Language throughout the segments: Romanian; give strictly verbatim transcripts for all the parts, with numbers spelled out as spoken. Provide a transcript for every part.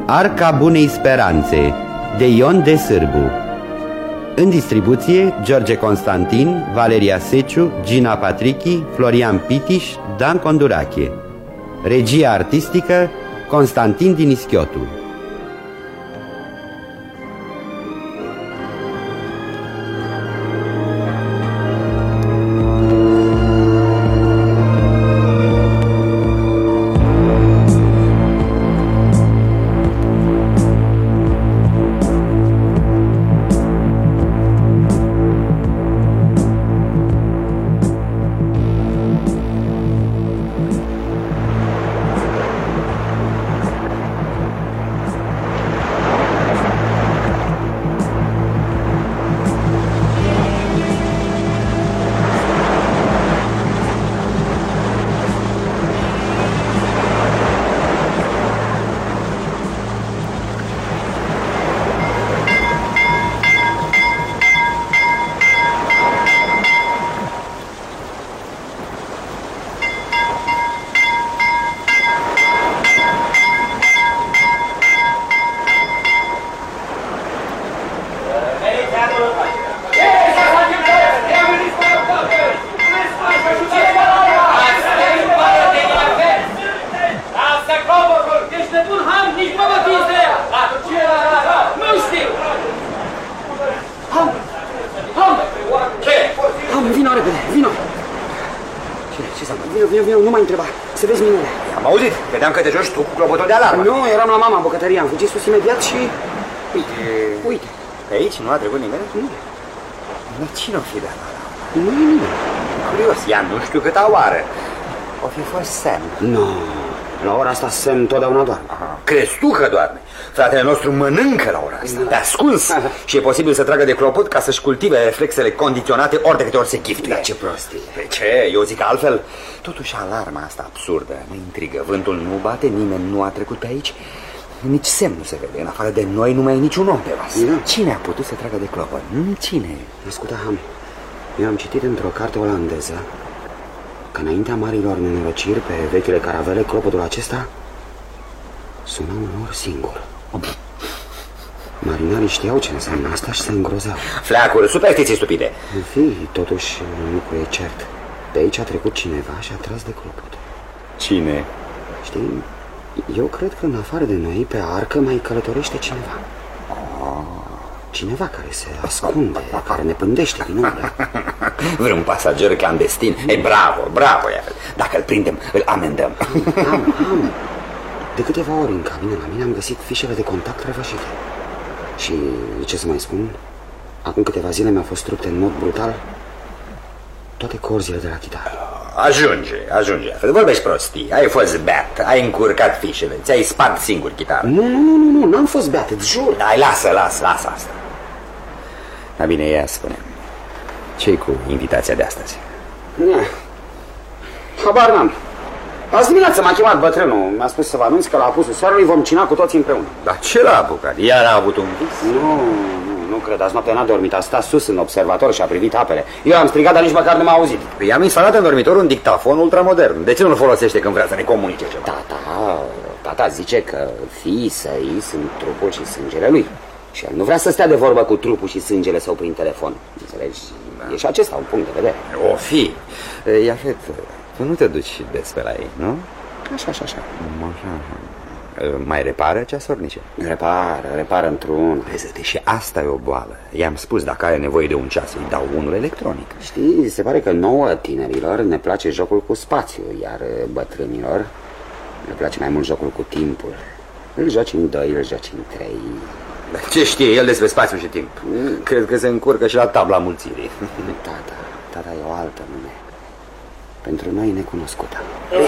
Arca Bunei Speranțe de Ion de Sârbu. În distribuție George Constantin, Valeria Seciu, Gina Patrichi, Florian Pitiș, Dan Condurache. Regia artistică Constantin Dinischiotu. Credeam că te joci tu cu clopotul de alarmă. Nu, eram la mama în bucătărie, am fugit sus imediat și... Uite, uite. Pe aici nu a trecut nimeni? Nu. Dar cine o fi de alarmă? Nu e nimeni. Curios, ea nu știu câta oară. O fi fost Sam. Nu, la ora asta Sam totdeauna doarme. Aha. Crezi tu că doarme? Fratele nostru mănâncă la ora asta, pe ascuns. Și e posibil să tragă de clopot ca să-și cultive reflexele condiționate ori de câte ori se chiftuie. Da, ce prostie. Pe ce? Eu zic altfel. Totuși alarma asta absurdă mă intrigă. Vântul nu bate, nimeni nu a trecut pe aici. Nici semn nu se vede. În afară de noi nu mai e niciun om pe vas. Da. Cine a putut să tragă de clopot? Cine? Ascultă, Ham, eu am citit într-o carte olandeză că înaintea marilor nenorociri pe vechile caravele, clopotul acesta suna unor singur. Marinarii știau ce înseamnă asta și se îngrozau. Fleacuri, superstiții stupide. În fi, totuși, un lucru e cert. De aici a trecut cineva și a tras de clopot. Cine? Știi, eu cred că în afară de noi, pe arcă, mai călătorește cineva. Cineva care se ascunde, care ne pândește din umbră. Vreun pasager clandestin. E bravo, bravo, iar. Dacă îl prindem, îl amendăm. Am, am. De câteva ori în cabină la mine am găsit fișele de contact răvășite. Și ce să mai spun, acum câteva zile mi-au fost trupte în mod brutal toate corzile de la chitară. Ajunge, ajunge. Vorbești prostii. Ai fost beat, ai încurcat fișele, ți-ai spart singur chitară. Nu, nu, nu, nu, nu, n-am fost beat, îți jur. Hai, lasă, lasă, lasă asta. Da, bine, ia spune. Ce-i cu invitația de astăzi? Habar n-am. Azi dimineață m-a chemat bătrânul. Mi-a spus să vă anunț că la apusul soarelui vom cina cu toții împreună. Dar ce l-a apucat? Iar a avut un vis? Nu, nu, nu cred. Azi noaptea n-a dormit. A stat sus în observator și a privit apele. Eu am strigat, dar nici măcar nu m-a auzit. Păi am instalat în dormitor un dictafon ultramodern. De ce nu-l folosește când vrea să ne comunice ceva? Tata, tata zice că fiii săi sunt trupul și sângele lui. Și el nu vrea să stea de vorbă cu trupul și sângele său prin telefon. Înțelegi? Da. E și acesta un punct de vedere. O fi. Iafet, tu nu te duci des pe la ei, nu? Așa, așa, așa. Așa, așa. Mai repară ceasornice? Repară, repară într-un. Vezi, și asta e o boală. I-am spus, dacă are nevoie de un ceas, îi dau unul electronic. Știi, se pare că nouă tinerilor ne place jocul cu spațiu, iar bătrânilor le place mai mult jocul cu timpul. Îl joci în doi, îl joci în trei. Dar ce știe el despre spațiu și timp? Mm. Cred că se încurcă și la tabla mulțirii. Tata, tata e o altă lume. Pentru noi necunoscută.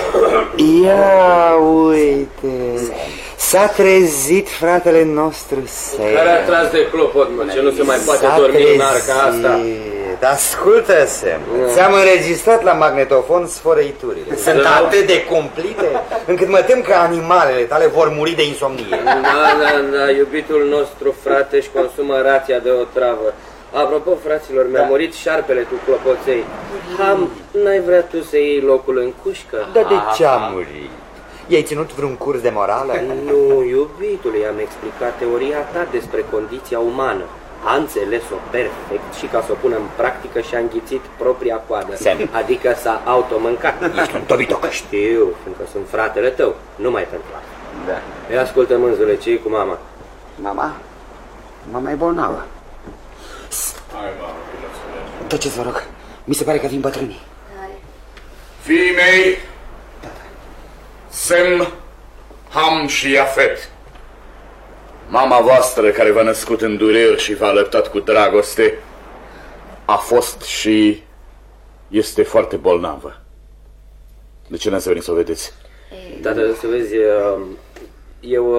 Ia uite, s-a trezit fratele nostru Sam. Care a tras de clopot, mă, ce nu se mai poate dormi în arca asta. Ascultă, Sam, ți-am înregistrat la magnetofon sfărăiturile. Sunt atât de cumplite încât mă tem că animalele tale vor muri de insomnie. Da, da, da, iubitul nostru frate își consumă rația de o travă. Apropo, fraților, mi-a da. murit șarpele cu clopoței. Ham, n-ai vrea tu să iei locul în cușcă? Dar de ce a murit? I-ai ținut vreun curs de morală? Nu, iubitule, i-am explicat teoria ta despre condiția umană. A înțeles-o perfect și ca să o pună în practică și-a înghițit propria coadă. Semn. Adică s-a automâncat. Ești un tobitoc. Știu, fiindcă sunt fratele tău, numai pentru asta. Da. Ia ascultă, mânzule, ce-i cu mama? Mama? Mama e bolnavă. Hai, mamă, Tăceți, vă rog. Mi se pare că vin bătrânii. fiii mei, Sem, Ham și Iafet. Mama voastră, care v-a născut în dureri și v-a alăptat cu dragoste, a fost și este foarte bolnavă. De ce n-ați venit să o vedeți? Tată, să vezi, eu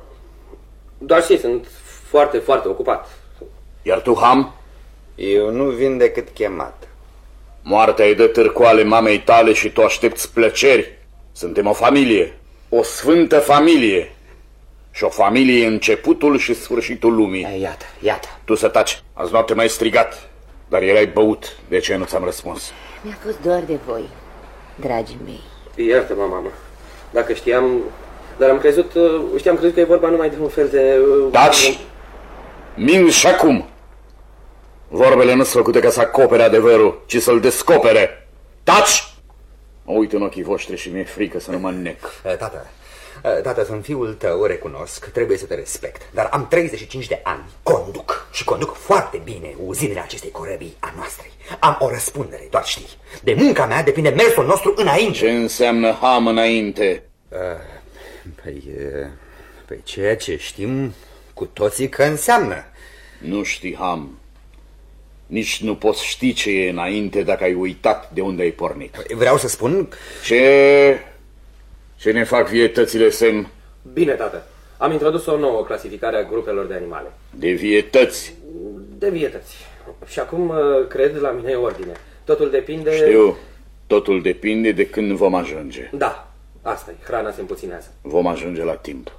doar și sunt foarte, foarte ocupat. Iar tu, Ham? Eu nu vin decât chemat. Moartea îi dă târcoale mamei tale și tu aștepți plăceri. Suntem o familie, o sfântă familie. Și o familie e începutul și sfârșitul lumii. E, iată, iată. Tu să taci, azi noapte m-ai strigat, dar erai băut, de ce nu ți-am răspuns? Mi-a fost doar de voi, dragii mei. Iartă-mă, mamă, dacă știam, dar am crezut, știam crezut că e vorba numai de un fel de... Taci! Mint și acum! Vorbele nu sunt făcute ca să acopere adevărul, ci să-l descopere. Taci! Mă uit în ochii voștri și mi-e frică să nu mă înnec. Tată, tată, sunt fiul tău, recunosc, trebuie să te respect. Dar am treizeci și cinci de ani, conduc și conduc foarte bine uzinele acestei corăbii a noastrei. Am o răspundere, doar știi. De munca mea depinde mersul nostru înainte. Ce înseamnă ham înainte? Uh, păi, uh, păi ceea ce știm cu toții că înseamnă. Nu știi ham. Nici nu poți ști ce e înainte dacă ai uitat de unde ai pornit. Vreau să spun... Ce... Ce ne fac vietățile, Sem? Bine, tată. Am introdus o nouă clasificare a grupelor de animale. De vietăți. De vietăți. Și acum, cred, la mine e ordine. Totul depinde... Știu. Totul depinde de când vom ajunge. Da, asta e. Hrana se împuținează. Vom ajunge la timp.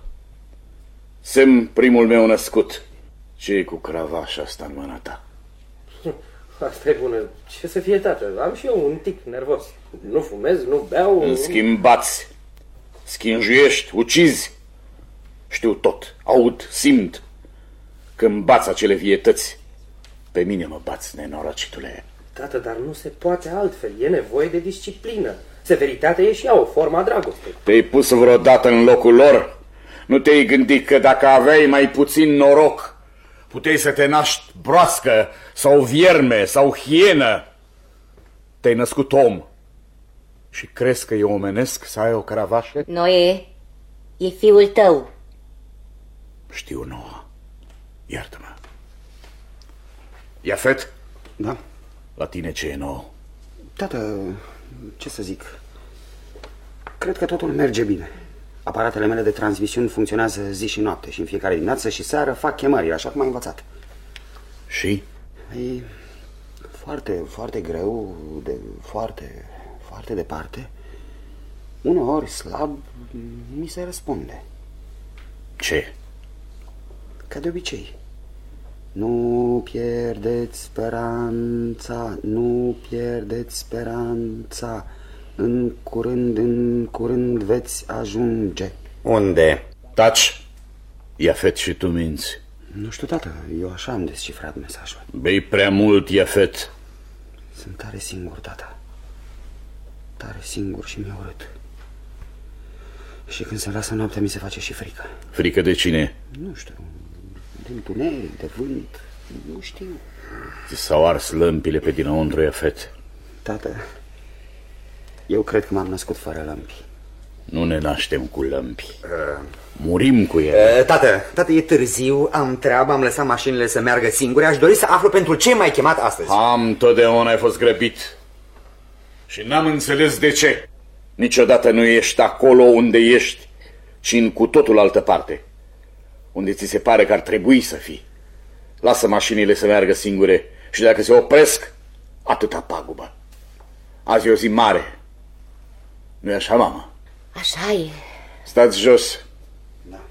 Sem, primul meu născut. Ce e cu cravașa asta în mâna ta? Asta e bună. Ce să fie, tată? Am și eu un tic nervos. Nu fumez, nu beau... În schimb, bați, schinjuiești, ucizi. Știu tot, aud, simt. Când bați acele vietăți, pe mine mă bați, nenorocitule. Tată, dar nu se poate altfel. E nevoie de disciplină. Severitatea e și ea o formă a dragostei. Te-ai pus vreodată în locul lor? Nu te-ai gândit că dacă aveai mai puțin noroc, puteai să te naști broască sau vierme sau hienă? Te-ai născut om și crezi că e omenesc să ai o cravașă? Noe, e fiul tău. Știu, Noa. Iartă-mă. Iafet? Da? La tine ce e nou? Tată, ce să zic? Cred că totul merge bine. Aparatele mele de transmisiuni funcționează zi și noapte și în fiecare dimineață și seară fac chemări, așa cum am învățat. Și? E foarte, foarte greu, de foarte, foarte departe. Uneori slab mi se răspunde. Ce? Ca de obicei. Nu pierdeți speranța, nu pierdeți speranța. În curând, în curând veți ajunge. Unde? Taci! Iafet, și tu minți. Nu știu, tată, eu așa am descifrat mesajul. Bei prea mult, Iafet. Sunt tare singur, tată. Tare singur și mi-e urât. Și când se lasă noaptea mi se face și frică. Frică de cine? Nu știu, de întuneric, de vânt, nu știu. Ți s-au ars lămpile pe dinăuntru, Iafet. Tată, eu cred că m-am născut fără lămpi. Nu ne naștem cu lămpi. Uh. Murim cu ele. Uh, tată, tată, e târziu, am treabă, am lăsat mașinile să meargă singure. Aș dori să aflu pentru ce m-ai chemat astăzi. Am, totdeauna ai fost grăbit. Și n-am înțeles de ce. Niciodată nu ești acolo unde ești, ci în cu totul altă parte, unde ți se pare că ar trebui să fii. Lasă mașinile să meargă singure și dacă se opresc, atâta pagubă. Azi e o zi mare. Nu-i așa, mamă? Așa e. Stați jos. Da.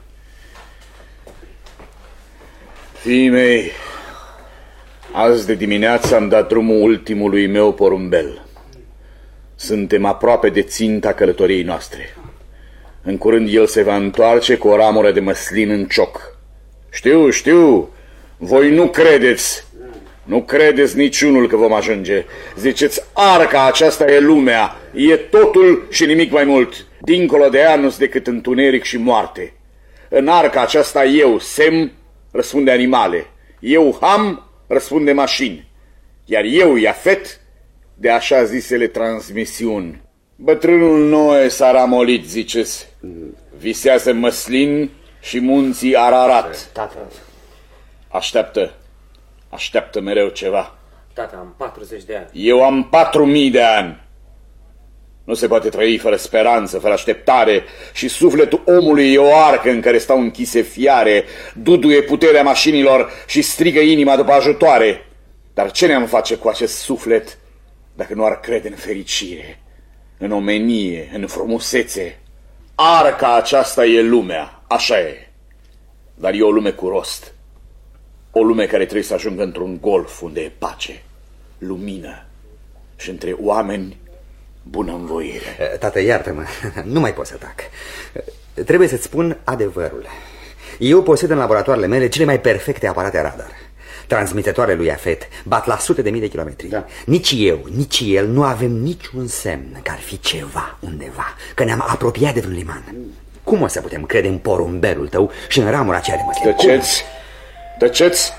Fiii mei, azi de dimineață am dat drumul ultimului meu porumbel. Suntem aproape de ținta călătoriei noastre. În curând el se va întoarce cu o ramură de măslin în cioc. Știu, știu, voi nu credeți, nu credeți niciunul că vom ajunge. Ziceți, arca aceasta e lumea, e totul și nimic mai mult. Dincolo de ea nu-s decât întuneric și moarte. În arca aceasta eu, Sem, răspunde animale. Eu, Ham, răspunde mașini. Iar eu, Iafet, de așa zisele transmisiuni. Bătrânul Noe s-a ramolit, ziceți. Visează măslin și munții Ararat. Tată, Așteaptă, așteaptă mereu ceva. tată, am patruzeci de ani. Eu am patru mii de ani. Nu se poate trăi fără speranță, fără așteptare, și sufletul omului e o arcă în care stau închise fiare, duduie puterea mașinilor și strigă inima după ajutoare. Dar ce ne-am face cu acest suflet dacă nu ar crede în fericire, în omenie, în frumusețe? Arca aceasta e lumea, așa e, dar e o lume cu rost, o lume care trebuie să ajungă într-un golf unde e pace, lumină și între oameni bună învoire. Tată, iartă-mă, nu mai pot să tac. Trebuie să-ți spun adevărul. Eu posed în laboratoarele mele cele mai perfecte aparate radar. Transmitătoarele lui Iafet bat la sute de mii de kilometri. Da. Nici eu, nici el nu avem niciun semn că ar fi ceva undeva, că ne-am apropiat de vreun liman. Cum o să putem crede în porumbelul tău și în ramura aceea de măslin? Tăceți, tăceți.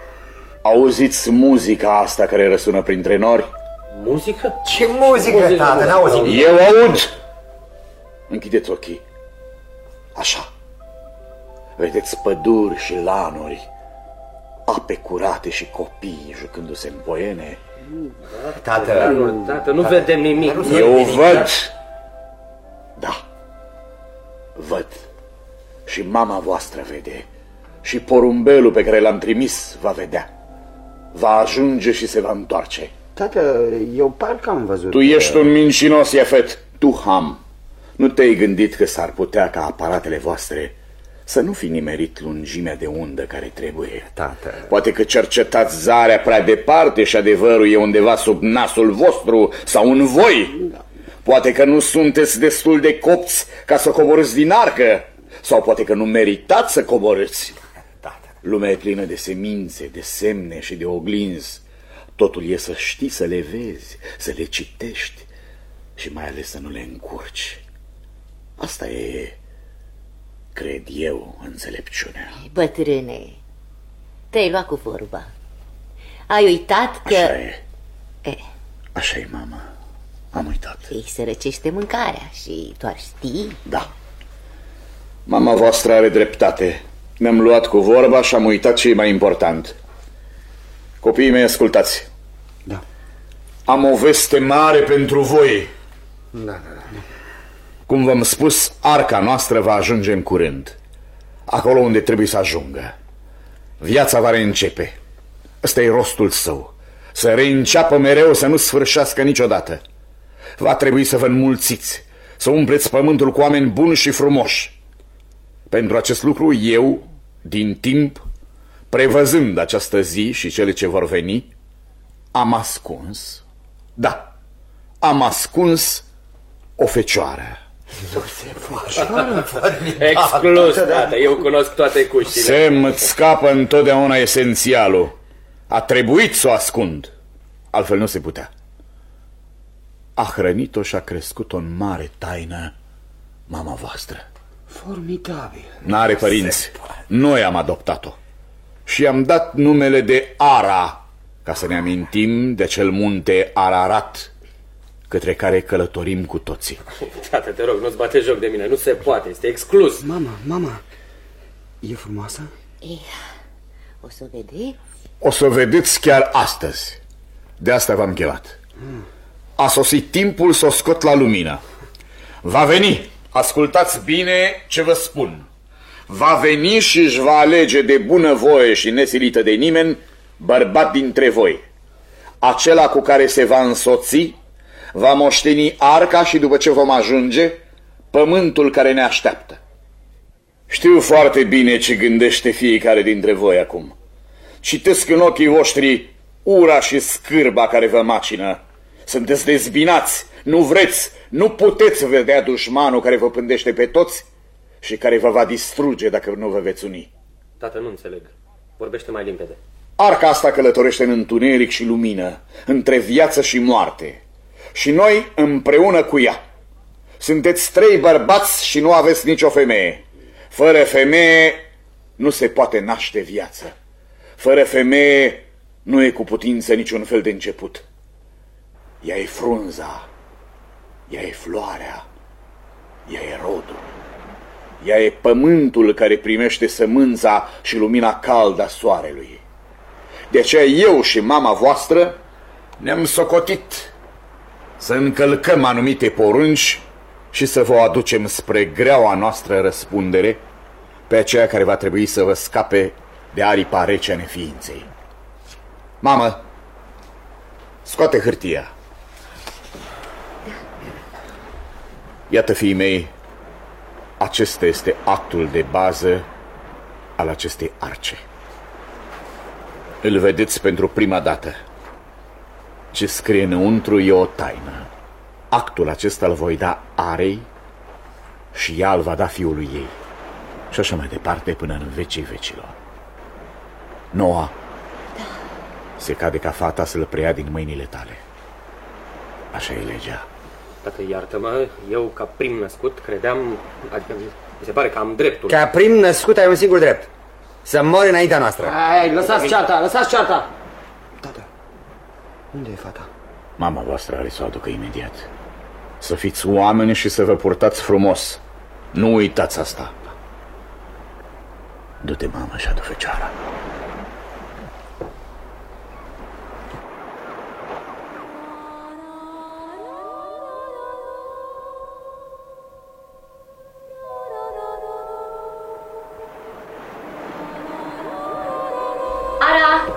Auziți muzica asta care răsună printre nori? Muzică? Ce muzică, tată, n-auzi? Eu aud. Închideți ochii. Așa. Vedeți păduri și lanuri, ape curate și copii jucându-se în poiene. Tată, Nu, tată, nu vedem nimic. Eu văd. Da, văd. Și mama voastră vede. Și porumbelul pe care l-am trimis va vedea. Va ajunge și se va întoarce. Tată, eu parcă am văzut... Tu ești un mincinos, Iafet. Tu, Ham, nu te-ai gândit că s-ar putea ca aparatele voastre să nu fi nimerit lungimea de undă care trebuie? Tată. Poate că cercetați zarea prea departe și adevărul e undeva sub nasul vostru sau în voi. Da. Poate că nu sunteți destul de copți ca să coborâți din arcă, sau poate că nu meritați să coborâți. Tată. Lumea e plină de semințe, de semne și de oglinzi. Totul e să știi să le vezi, să le citești și mai ales să nu le încurci. Asta e, cred eu, înțelepciunea. Bătrâne, te-ai luat cu vorba. Ai uitat că... Așa e. E, Așa e, mama. Am uitat. îi se răcește mâncarea și tu ar ști. Da. Mama voastră are dreptate. Ne-am luat cu vorba și am uitat ce e mai important. Copiii mei, ascultați. Da. Am o veste mare pentru voi. Da, da, da. Cum v-am spus, arca noastră va ajunge în curând, acolo unde trebuie să ajungă. Viața va reîncepe. Ăsta e rostul său. Să reînceapă mereu, să nu sfârșească niciodată. Va trebui să vă înmulțiți, să umpleți pământul cu oameni buni și frumoși. Pentru acest lucru eu, din timp, prevăzând această zi și cele ce vor veni, am ascuns, da, am ascuns o fecioară. Exclus, tată, eu cunosc toate cuștile. Sem, îți scapă întotdeauna esențialul. A trebuit să o ascund, altfel nu se putea. A hrănit-o și a crescut-o în mare taină mama voastră. Formidabil. N-are părinți, noi am adoptat-o și i-am dat numele de Ara, ca să ne amintim de acel munte Ararat către care călătorim cu toții. Tată, te rog, nu-ți bate joc de mine, nu se poate, este exclus. Mama, mama, e frumoasă? E, o să vedeți. O să vedeți chiar astăzi. De asta v-am chemat. A sosit timpul să o scot la lumină. Va veni, ascultați bine ce vă spun. Va veni și își va alege de bunăvoie și nesilită de nimeni bărbat dintre voi. Acela cu care se va însoți va moșteni arca și după ce vom ajunge, pământul care ne așteaptă. Știu foarte bine ce gândește fiecare dintre voi acum. Citesc în ochii voștri ura și scârba care vă macină. Sunteți dezbinați, nu vreți, nu puteți vedea dușmanul care vă pândește pe toți și care vă va distruge dacă nu vă veți uni. Tată, nu înțeleg. Vorbește mai limpede. Arca asta călătorește în întuneric și lumină, între viață și moarte. Și noi împreună cu ea. Sunteți trei bărbați și nu aveți nicio femeie. Fără femeie nu se poate naște viață. Fără femeie nu e cu putință niciun fel de început. Ea e frunza, ea e floarea, ea e rodul. Ea e pământul care primește sămânța și lumina caldă a soarelui. De aceea eu și mama voastră ne-am socotit să încălcăm anumite porunci și să vă aducem spre greaua noastră răspundere pe aceea care va trebui să vă scape de aripa rece a neființei. Mamă, scoate hârtia. Iată, fiii mei, acesta este actul de bază al acestei arce. Îl vedeți pentru prima dată. Ce scrie înăuntru e o taină. Actul acesta îl voi da Arei și ea îl va da fiului ei. Și așa mai departe până în vecii vecilor. Noa, da. Se cade ca fata să-l preia din mâinile tale. Așa e legea. Tată, iartă-mă, eu ca prim născut credeam, adică mi se pare că am dreptul. Ca prim născut ai un singur drept. Să mori înaintea noastră. Hai, lăsați cearta, lăsați cearta. Tată, unde e fata? Mama voastră are să o aducă imediat. Să fiți oameni și să vă purtați frumos. Nu uitați asta. Du-te, mamă, și adu fecioara. Ara,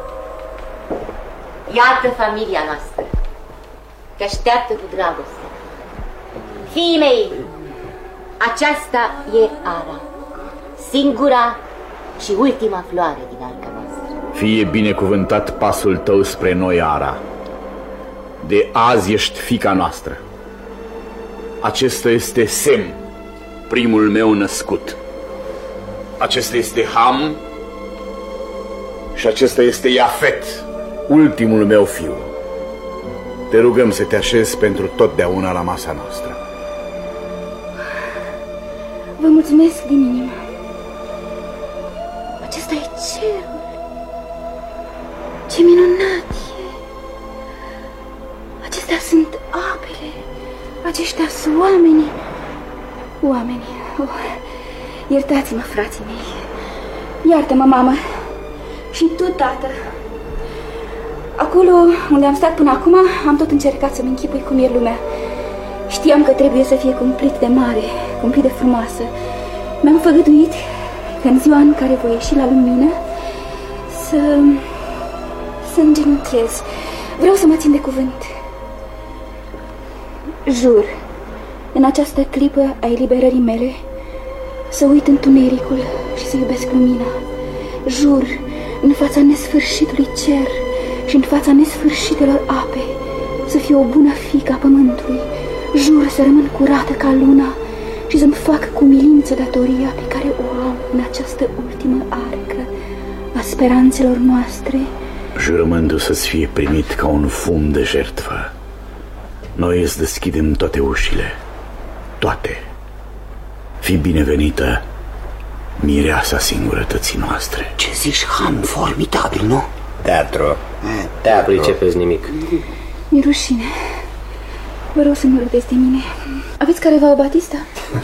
iată familia noastră. Te așteaptă cu dragoste. Fiii mei, aceasta e Ara, singura și ultima floare din arca noastră. Fie binecuvântat pasul tău spre noi, Ara. De azi ești fiica noastră. Acesta este Sem, primul meu născut. Acesta este Ham și acesta este Iafet, ultimul meu fiu. Te rugăm să te așezi pentru totdeauna la masa noastră. Vă mulțumesc din inimă. Acesta e cerul. Ce minunat e. Acestea sunt apele. Aceștia sunt oamenii. Oamenii. Oh, iertați-mă, frații mei. Iartă-mă, mamă. Și tu, tată. Acolo unde am stat până acum, am tot încercat să-mi închipui cum e lumea. Știam că trebuie să fie cumplit de mare, cumplit de frumoasă. Mi-am făgăduit că în ziua în care voi ieși la lumină să... să îngenunchez. Vreau să mă țin de cuvânt. Jur, în această clipă a eliberării mele, să uit întunericul și să iubesc lumina. Jur, în fața nesfârșitului cer și în fața nesfârșitelor ape, să fiu o bună fiică a pământului. Jur să rămân curată ca luna și să-mi fac cu milință datoria pe care o am în această ultimă arcă a speranțelor noastre. Jurământul să-ți fie primit ca un fum de jertfă. Noi îți deschidem toate ușile, toate. Fii binevenită, mireasa singurătății noastre. Ce zici, Han? Formidabil, nu? Teatru. Nu pricepeți nimic. Mi-e rușine. Vă rog să nu râdeți de mine. Aveți careva o batista?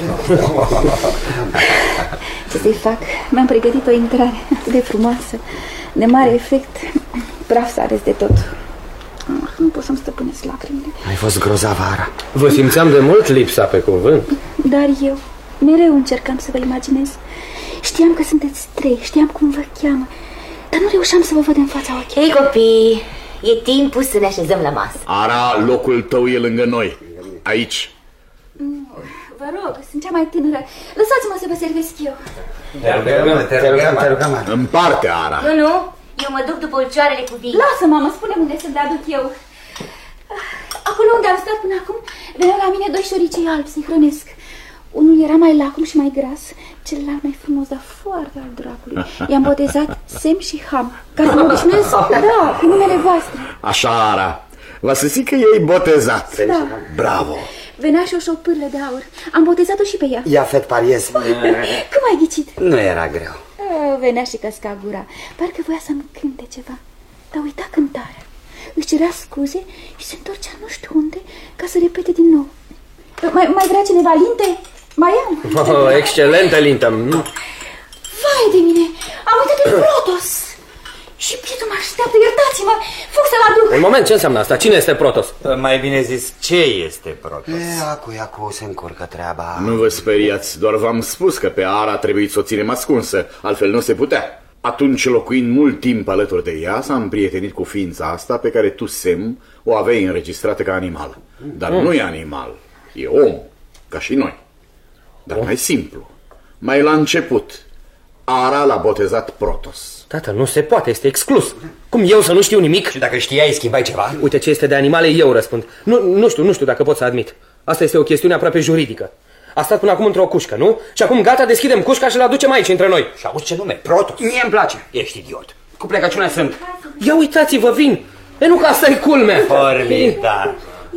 Ce să-i fac? Mi-am pregătit o intrare atât de frumoasă, de mare efect. Praf să arăți de tot. Nu pot să-mi stăpânesc lacrimile. Ai fost grozavă, Ara. Vă simțeam de mult lipsa pe cuvânt. Dar eu mereu încercam să vă imaginez. Știam că sunteți trei, știam cum vă cheamă, dar nu reușeam să vă văd în fața ochii. Ei, copii, e timpul să ne așezăm la masă. Ara, locul tău e lângă noi, aici. Vă rog, sunt cea mai tânără. Lăsați-mă să vă servesc eu. Te rugăm, te rugăm, te rugăm. În parte, Ara. Nu, nu, eu mă duc după ulcioarele cu vin. Lasă, mamă, spune unde să le aduc eu. Acolo Acolo unde am stat până acum, veneau la mine doi șoricei albi să-i hrănesc. Unul era mai lacom și mai gras, celălalt mai frumos, dar foarte al dracului. I-am botezat Sem și Ham, ca să mă obișnuiesc, da, cu numele voastre. Așa, Ara, va să zic că ei botezat. Da. Bravo. Venea și o șopârlă de aur. Am botezat-o și pe ea. Ia fet pariez. Cum ai ghicit? Nu era greu. Venea și căsca gura. Parcă voia să-mi cânte ceva. Dar uita cântarea. Își cerea scuze și se întorcea nu știu unde ca să repete din nou. Mai, mai vrea cineva linte? Mai am. Oh, excelentă lintă. Vai de mine, am uitat de Protos. Și pietul mă așteaptă, iertați-mă. Fug să-l aduc. Un moment, ce înseamnă asta? Cine este Protos? Mai bine zis, ce este Protos? E, acu, acu, se încurcă treaba. Nu vă speriați, doar v-am spus că pe Ara trebuie să o ținem ascunsă, altfel nu se putea. Atunci, locuind mult timp alături de ea, s-a împrietenit cu ființa asta pe care tu, Sem, o aveai înregistrată ca animal. Dar mm. nu e animal, e om, ca și noi. Dar mai simplu, mai la început, Ara l-a botezat Protos. Tată, nu se poate, este exclus. Cum eu să nu știu nimic? Și dacă știai, schimbai ceva? Uite, ce este de animale, eu răspund. Nu, nu știu, nu știu dacă pot să admit. Asta este o chestiune aproape juridică. A stat până acum într-o cușcă, nu? Și acum gata, deschidem cușca și îl aducem aici între noi. Și auzi ce nume? Protos. Mie îmi place. Ești idiot. Cu plecăciune sunt. Ia uitați-vă, vin. E nu că asta e culmea. Formidar.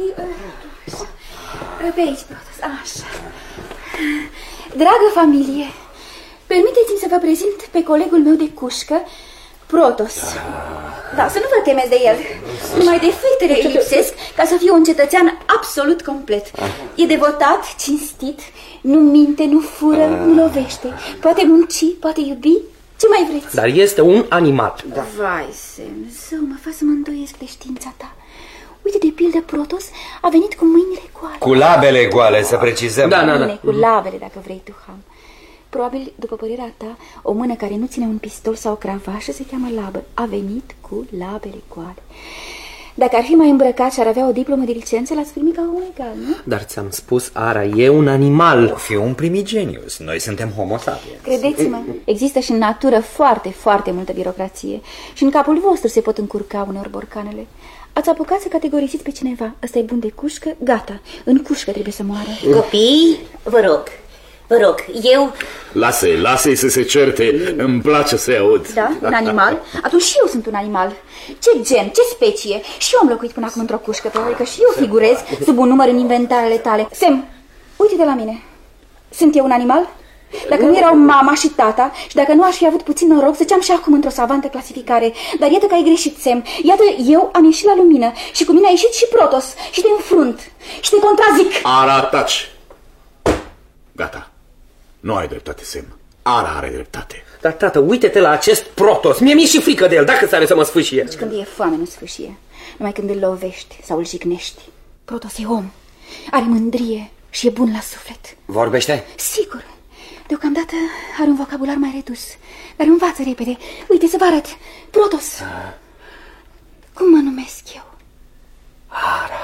Pe aici, Protos, așa. Dragă familie, permiteți-mi să vă prezint pe colegul meu de cușcă, Protos. Da, să nu vă temeți de el. Numai defectele îi lipsesc ca să fie un cetățean absolut complet. E devotat, cinstit, nu minte, nu fură, nu lovește. Poate munci, poate iubi. Ce mai vreți? Dar este un animal. Da. Vai, Sem, zău, mă fac să mă îndoiesc de știința ta. Uite, de pildă, Protos a venit cu mâinile goale. Cu labele goale, să precizăm. Da, da, da. Bine, cu labele, dacă vrei tu, Ham. Probabil, după părerea ta, o mână care nu ține un pistol sau o cravașă se cheamă labă. A venit cu labele goale. Dacă ar fi mai îmbrăcat și ar avea o diplomă de licență, l-ați primit ca un egal, nu? Dar ți-am spus, Ara, e un animal. O fi un primigenius. Noi suntem homo sapiens. Credeți-mă, există și în natură foarte, foarte multă birocrație. Și în capul vostru se pot încurca uneori borcanele. Ați apucat să categorisiți pe cineva. Ăsta e bun de cușcă, gata. În cușcă trebuie să moară. Copii, vă rog, vă rog, eu... Lasă-i, lasă-i să se certe, îmi place să-i aud. Da, un animal? Atunci și eu sunt un animal. Ce gen, ce specie? Și eu am locuit până acum într-o cușcă, probabil că și eu figurez sub un număr în inventarele tale. Sem, uite-te la mine. Sunt eu un animal? Dacă nu erau mama și tata și dacă nu aș fi avut puțin noroc, ziceam și acum într-o savantă clasificare. Dar iată că ai greșit, Sem. Iată, eu am ieșit la lumină și cu mine a ieșit și Protos și te înfrunt și te contrazic. Ara, taci! Gata. Nu ai dreptate, Sem. Ara are dreptate. Dar, tată, uite-te la acest Protos. Mie mi-e și frică de el, dacă s-are să mă sfâșie. Deci când e foame, nu sfâșie. Numai când îl lovești sau îl jignești. Protos e om. Are mândrie și e bun la suflet. Vorbește? Sigur. Deocamdată are un vocabular mai redus, dar învață repede. Uite, să vă arăt. Protos. Cum mă numesc eu? Ara.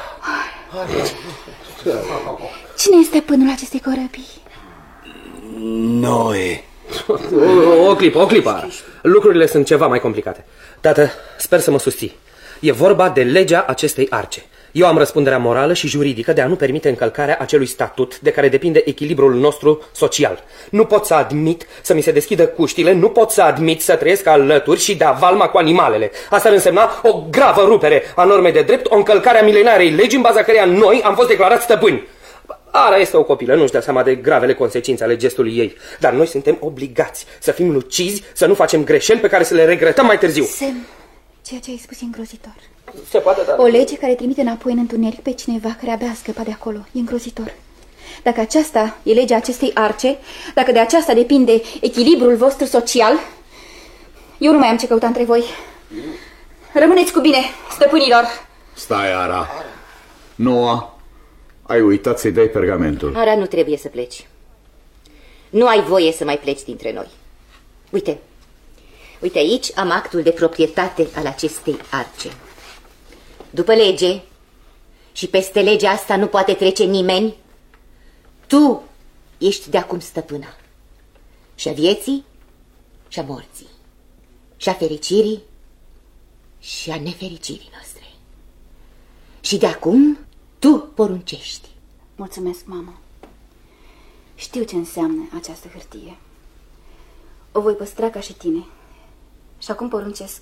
Cine este stăpânul acestei corăbii? Noi. O, o clipă, o clipă. Lucrurile sunt ceva mai complicate. Tată, sper să mă susții. E vorba de legea acestei arce. Eu am răspunderea morală și juridică de a nu permite încălcarea acelui statut de care depinde echilibrul nostru social. Nu pot să admit să mi se deschidă cuștile, nu pot să admit să trăiesc alături și de-a valma cu animalele. Asta ar însemna o gravă rupere a normei de drept, o încălcare a milenarei legi în baza căreia noi am fost declarați stăpâni. Ara este o copilă, nu-și dă seama de gravele consecințe ale gestului ei. Dar noi suntem obligați să fim lucizi, să nu facem greșeli pe care să le regretăm mai târziu. Sem, ceea ce ai spus e îngrozitor. Se poate, da. O lege care trimite înapoi în întuneric pe cineva care abia a scăpat de acolo. E îngrozitor. Dacă aceasta e legea acestei arce, dacă de aceasta depinde echilibrul vostru social, eu nu mai am ce căuta între voi. Rămâneți cu bine, stăpânilor. Stai, Ara. Noa, ai uitat să-i dai pergamentul. Ara, nu trebuie să pleci. Nu ai voie să mai pleci dintre noi. Uite, uite aici am actul de proprietate al acestei arce. După lege, și peste legea asta nu poate trece nimeni, tu ești de acum stăpâna. Și a vieții, și a morții, și a fericirii, și a nefericirii noastre. Și de acum, tu poruncești. Mulțumesc, mamă. Știu ce înseamnă această hârtie. O voi păstra ca și tine. Și acum poruncesc.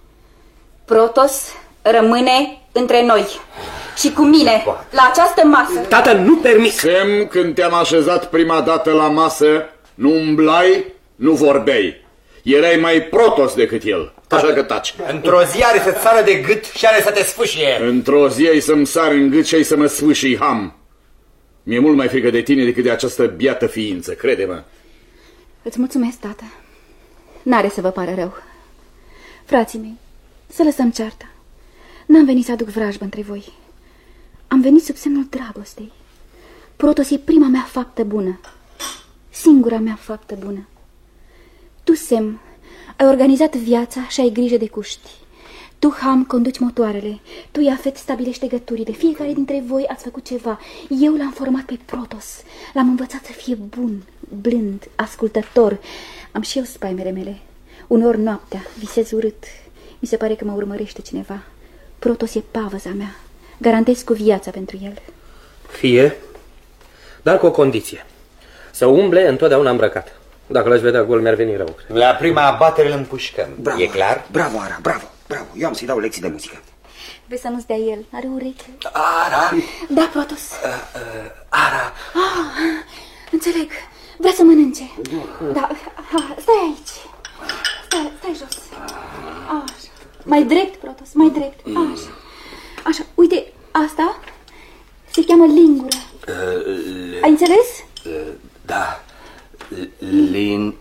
Protos rămâne între noi și cu mine la această masă. Tată, nu permit. Semn, când te-am așezat prima dată la masă, nu umblai, nu vorbeai. Erai mai Protos decât el, așa că taci. Într-o zi are să-ți sară de gât și are să te sfâșie. Într-o zi ai să-mi sar în gât și ai să mă sfâșii ham. Mi-e mult mai frică de tine decât de această biată ființă, crede-mă. Îți mulțumesc, tată. N-are să vă pară rău. Frații mei, să lăsăm cearta. N-am venit să aduc vrajbă între voi. Am venit sub semnul dragostei. Protos e prima mea faptă bună. Singura mea faptă bună. Tu, Sem, ai organizat viața și ai grijă de cuști. Tu, Ham, conduci motoarele. Tu, Iafet, stabilești legăturile. Fiecare dintre voi ați făcut ceva. Eu l-am format pe Protos. L-am învățat să fie bun, blând, ascultător. Am și eu spaimele mele. Uneori noaptea visez urât. Mi se pare că mă urmărește cineva. Protos e pavăza mea. Garantez cu viața pentru el. Fie, dar cu o condiție. Să umble întotdeauna îmbrăcat. Dacă l-aș vedea gol, mi-ar veni rău. La prima abatere îl împușcăm. Bravo, E clar? Bravo, Ara, bravo, bravo. Eu am să-i dau lecții de muzică. Vrei să nu-ți dea el? Are ureche. Ara? Da, Protos. Uh, uh, Ara. Ah, înțeleg. Vrea să mănânce. Da, ha, stai aici. Stai, stai jos. Așa. Mai drept, Protos, mai drept. Așa. Așa, uite, asta se cheamă lingură. Ai înțeles? Da. Lin...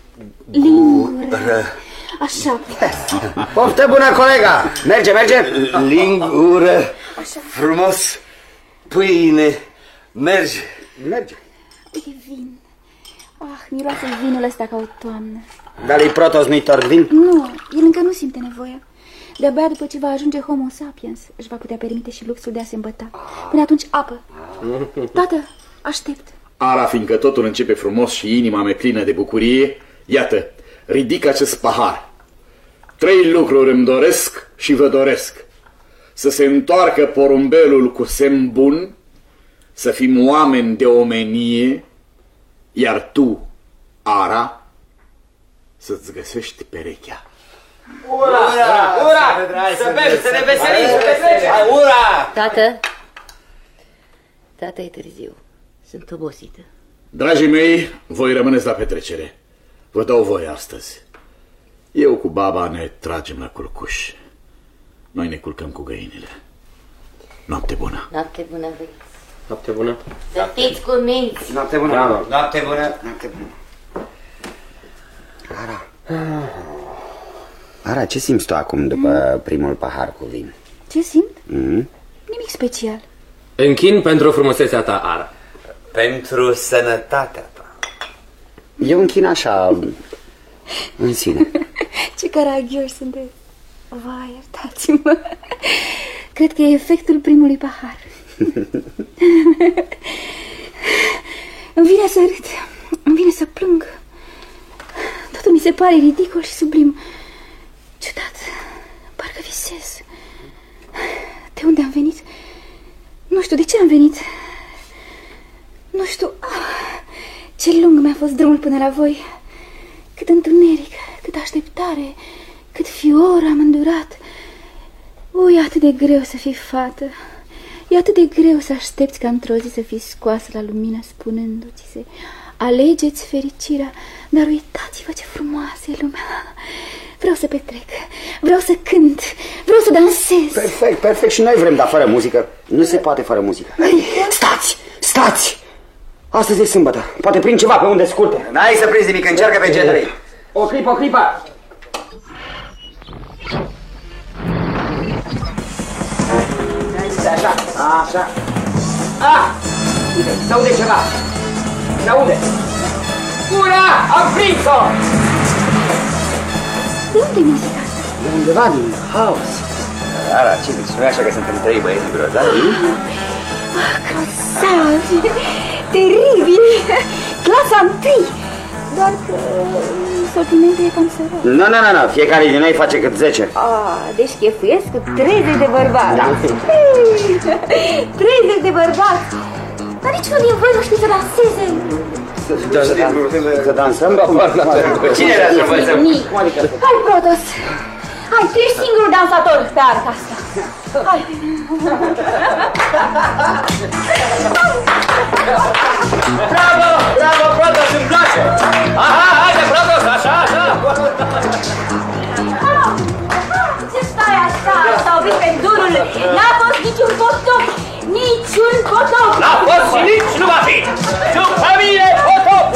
Lingură. Așa. Poftă bună, colega! Merge, merge! Lingură. Așa. Frumos. Pâine. Merge. Merge. Uite, vin. Ah, miroase vinul ăsta ca o toamnă. Dar lui Protos nu-i torc vin? Nu, el încă nu simte nevoia. De-abia după ce va ajunge Homo sapiens își va putea permite și luxul de a se îmbăta. Până atunci, apă. Tată, aștept. Ara, fiindcă totul începe frumos și inima mea plină de bucurie, iată, ridic acest pahar. Trei lucruri îmi doresc și vă doresc. Să se întoarcă porumbelul cu semn bun, să fim oameni de omenie, iar tu, Ara, să-ți găsești perechea. Ura! Ura! Ura! Să bem, să ne veselim, să petrecem! Ura! Tată, tată, e târziu. Sunt obosită. Dragii mei, voi rămâneți la petrecere. Vă dau voie astăzi. Eu cu baba ne tragem la culcuș. Noi ne culcăm cu găinile. Noapte bună. Noapte bună, voi. Noapte bună. Să fiți cu minți. Noapte bună. Da. Noapte bună. Noapte bună. Ara. Ara, ce simți tu acum după mm. primul pahar cu vin? Ce simt? Mm. Nimic special. Închin pentru frumusețea ta, Ara. Pentru sănătatea ta. Eu închin așa, în sine. Ce caragioși sunteți. Vai, iertați-mă. Cred că e efectul primului pahar. Îmi vine să râd, îmi vine să plâng. Totul mi se pare ridicol și sublim. Ciudat, parcă visez. De unde am venit? Nu știu de ce am venit. Nu știu ce lung mi-a fost drumul până la voi. Cât întuneric, cât așteptare, cât fior am îndurat. O, e atât de greu să fii fată. E atât de greu să aștepți ca într-o zi să fii scoasă la lumină, spunându-ți se: alegeți fericirea, dar uitați-vă ce frumoasă e lumea. Vreau să petrec, vreau să cânt, vreau să dansez. Perfect, perfect, și noi vrem, dar fără muzică. Nu se poate fără muzică. Stați, stați! Astăzi e sâmbătă, poate prind ceva pe unde scurte. N-ai să prinzi nimic, încearcă pe G trei. O clipă, o clipă! Așa, așa. Ah! Uite, se aude ceva. Se aude. Ura! Am prins-o! De unde e muzica asta? E undeva din haos. Ara, ce zici? Nu e așa că suntem trei băieți grozavi? Ah, grozavi! Teribili! Clasa întâi! Doar că sortimentul e cam sărat. Nu, nu, nu, nu, fiecare din noi face cât zece. Ah, deci chefuiesc cu treizeci de bărbați. Da. treizeci lideri de bărbați. Dar niciunul din voi nu știe să danseze. Să dansăm? Cine vrea să învățăm? Hai, Protos. Hai, tu ești singurul dansator pe arca asta. Hai. Bravo, bravo, Protos, îmi place. Aha, haide, Protos, așa, așa. Ce stai așa? S-au vit pe durul. N-a fost niciun potop. Niciun potop. N-a fost și nici nu va fi. Sub familie potop.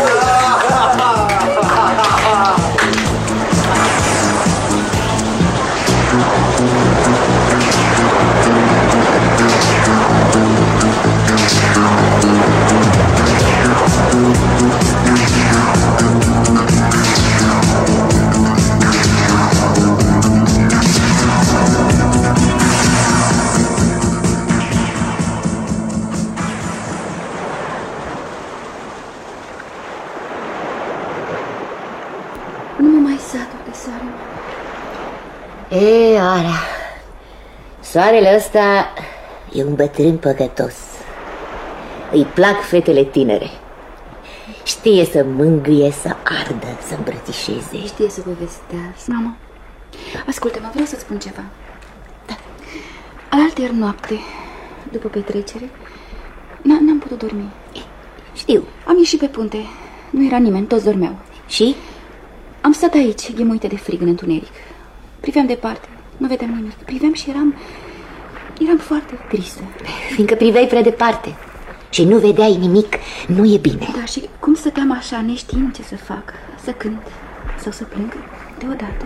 E, Ara, soarele ăsta e un bătrân păcătos. Îi plac fetele tinere. Știe să mângâie, să ardă, să îmbrățișeze. Știe să povestească. Mama, ascultă-mă, vreau să-ți spun ceva. Da. Alaltăieri noapte, după petrecere, n-am putut dormi. Știu. Am ieșit pe punte. Nu era nimeni, toți dormeau. Și? Am stat aici, ghemuită de frig în întuneric. Priveam departe, nu vedeam nimic. Priveam și eram... eram foarte tristă. Fiindcă priveai prea departe și nu vedeai nimic, nu e bine. Da, și cum stăteam așa, neștiind ce să fac, să cânt sau să plâng, deodată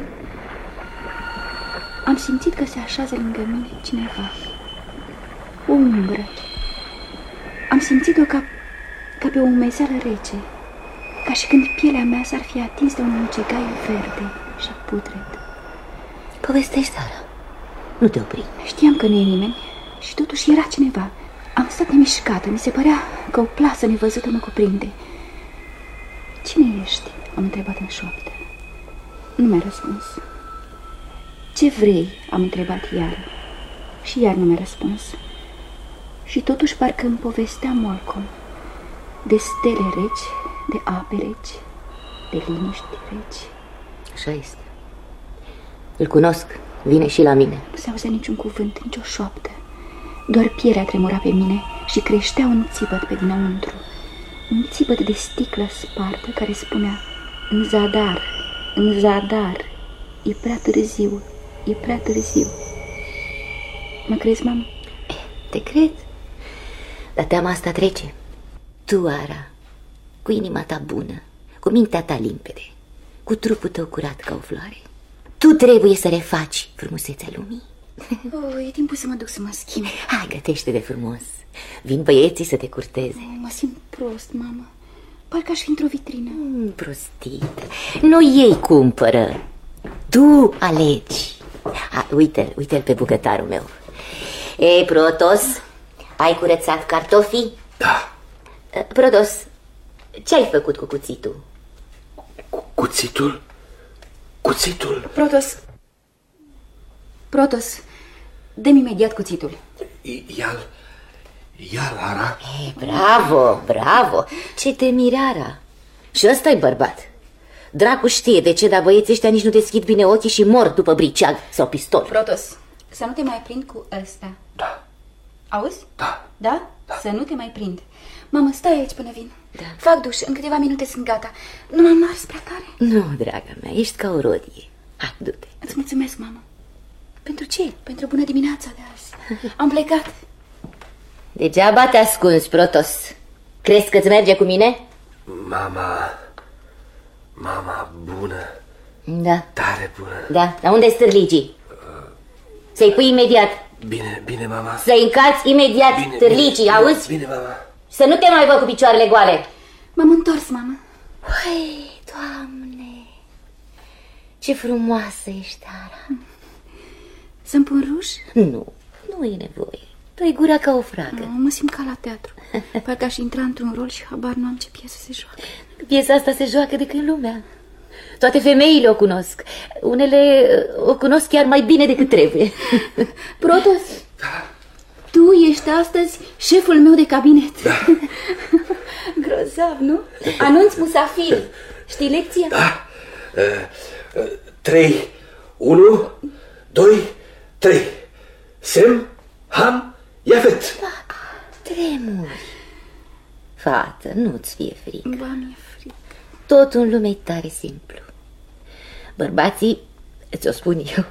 am simțit că se așează lângă mine cineva. O umbră. Am simțit-o ca, ca pe o umezeală rece, ca și când pielea mea s-ar fi atins de un mucegai verde și putred. Povestești, Sara. Nu te opri. Știam că nu e nimeni și totuși era cineva. Am stat nemișcată. Mi se părea că o plasă nevăzută mă cuprinde. Cine ești? Am întrebat în șoaptă. Nu mi-a răspuns. Ce vrei? Am întrebat iar. Și iar nu mi-a răspuns. Și totuși parcă îmi povestea Molcom de stele reci, de ape reci, de liniști reci. Așa este. Îl cunosc, vine și la mine. Nu se auzea niciun cuvânt, nicio șoaptă. Doar pielea tremura pe mine și creștea un țipăt pe dinăuntru. Un țipăt de sticlă spartă care spunea: în zadar, în zadar, e prea târziu, e prea târziu. Mă crezi, mamă? Te cred, dar teama asta trece. Tu, Ara, cu inima ta bună, cu mintea ta limpede, cu trupul tău curat ca o floare, tu trebuie să refaci frumusețea lumii. Oh, e timpul să mă duc să mă schimb. Hai, gătește de frumos. Vin băieții să te curteze. Oh, mă simt prost, mamă. Parcă aș fi într-o vitrină. mm, Prostit. Nu ei cumpără, tu alegi. Ha, uite-l, uite-l pe bucătarul meu. Ei, Protos, ai curățat cartofii? Da. Protos, ce ai făcut cu cuțitul? Cu cuțitul? Cuțitul? Protos. Protos, dă-mi imediat cuțitul. Ia-l, ia-l, Ara. E, bravo, bravo. Ce te mirara. Și ăsta-i bărbat. Dracu știe de ce, dar băieții ăștia nici nu deschid bine ochii și mor după briceag sau pistol. Protos, să nu te mai prind cu ăsta. Da. Auzi? Da. Da? Da. Să nu te mai prind. Mamă, stai aici până vin. Da. Fac duș, în câteva minute sunt gata. Nu m-am ars prea tare. Nu, draga mea, ești ca o rodie. Hai, du-te. Îți mulțumesc, mamă. Pentru ce? Pentru bună dimineața de azi. Am plecat. Degeaba te ascunzi, Protos. Crezi că-ți merge cu mine? Mama, mama bună. Da. Tare bună. Da, dar unde-s târligii? Să-i pui imediat. Bine, bine, mama. Să-i încați imediat Bine, târligii, bine, auzi? Bine, mama. Să nu te mai văd cu picioarele goale. M-am întors, mamă. Hai, Doamne, ce frumoasă ești, Ara. Să-mi pun ruj? Nu, nu e nevoie. Tu ai gura ca o fragă. No, mă simt ca la teatru. Parcă aș intra într-un rol și habar nu am ce piesă se joacă. Piesa asta se joacă de când lumea. Toate femeile o cunosc. Unele o cunosc chiar mai bine decât trebuie. Protos, Tu ești astăzi șeful meu de cabinet. Da. Grozav, nu? Anunț musafiri. Știi lecția? Da. Uh, uh, trei, unu, doi, trei. Sem, Ham, Iafet. Da, tremuri. Fată, nu-ți fie frică. Ba, mi-e frică. Totul în lume e tare simplu. Bărbații, ți-o spun eu,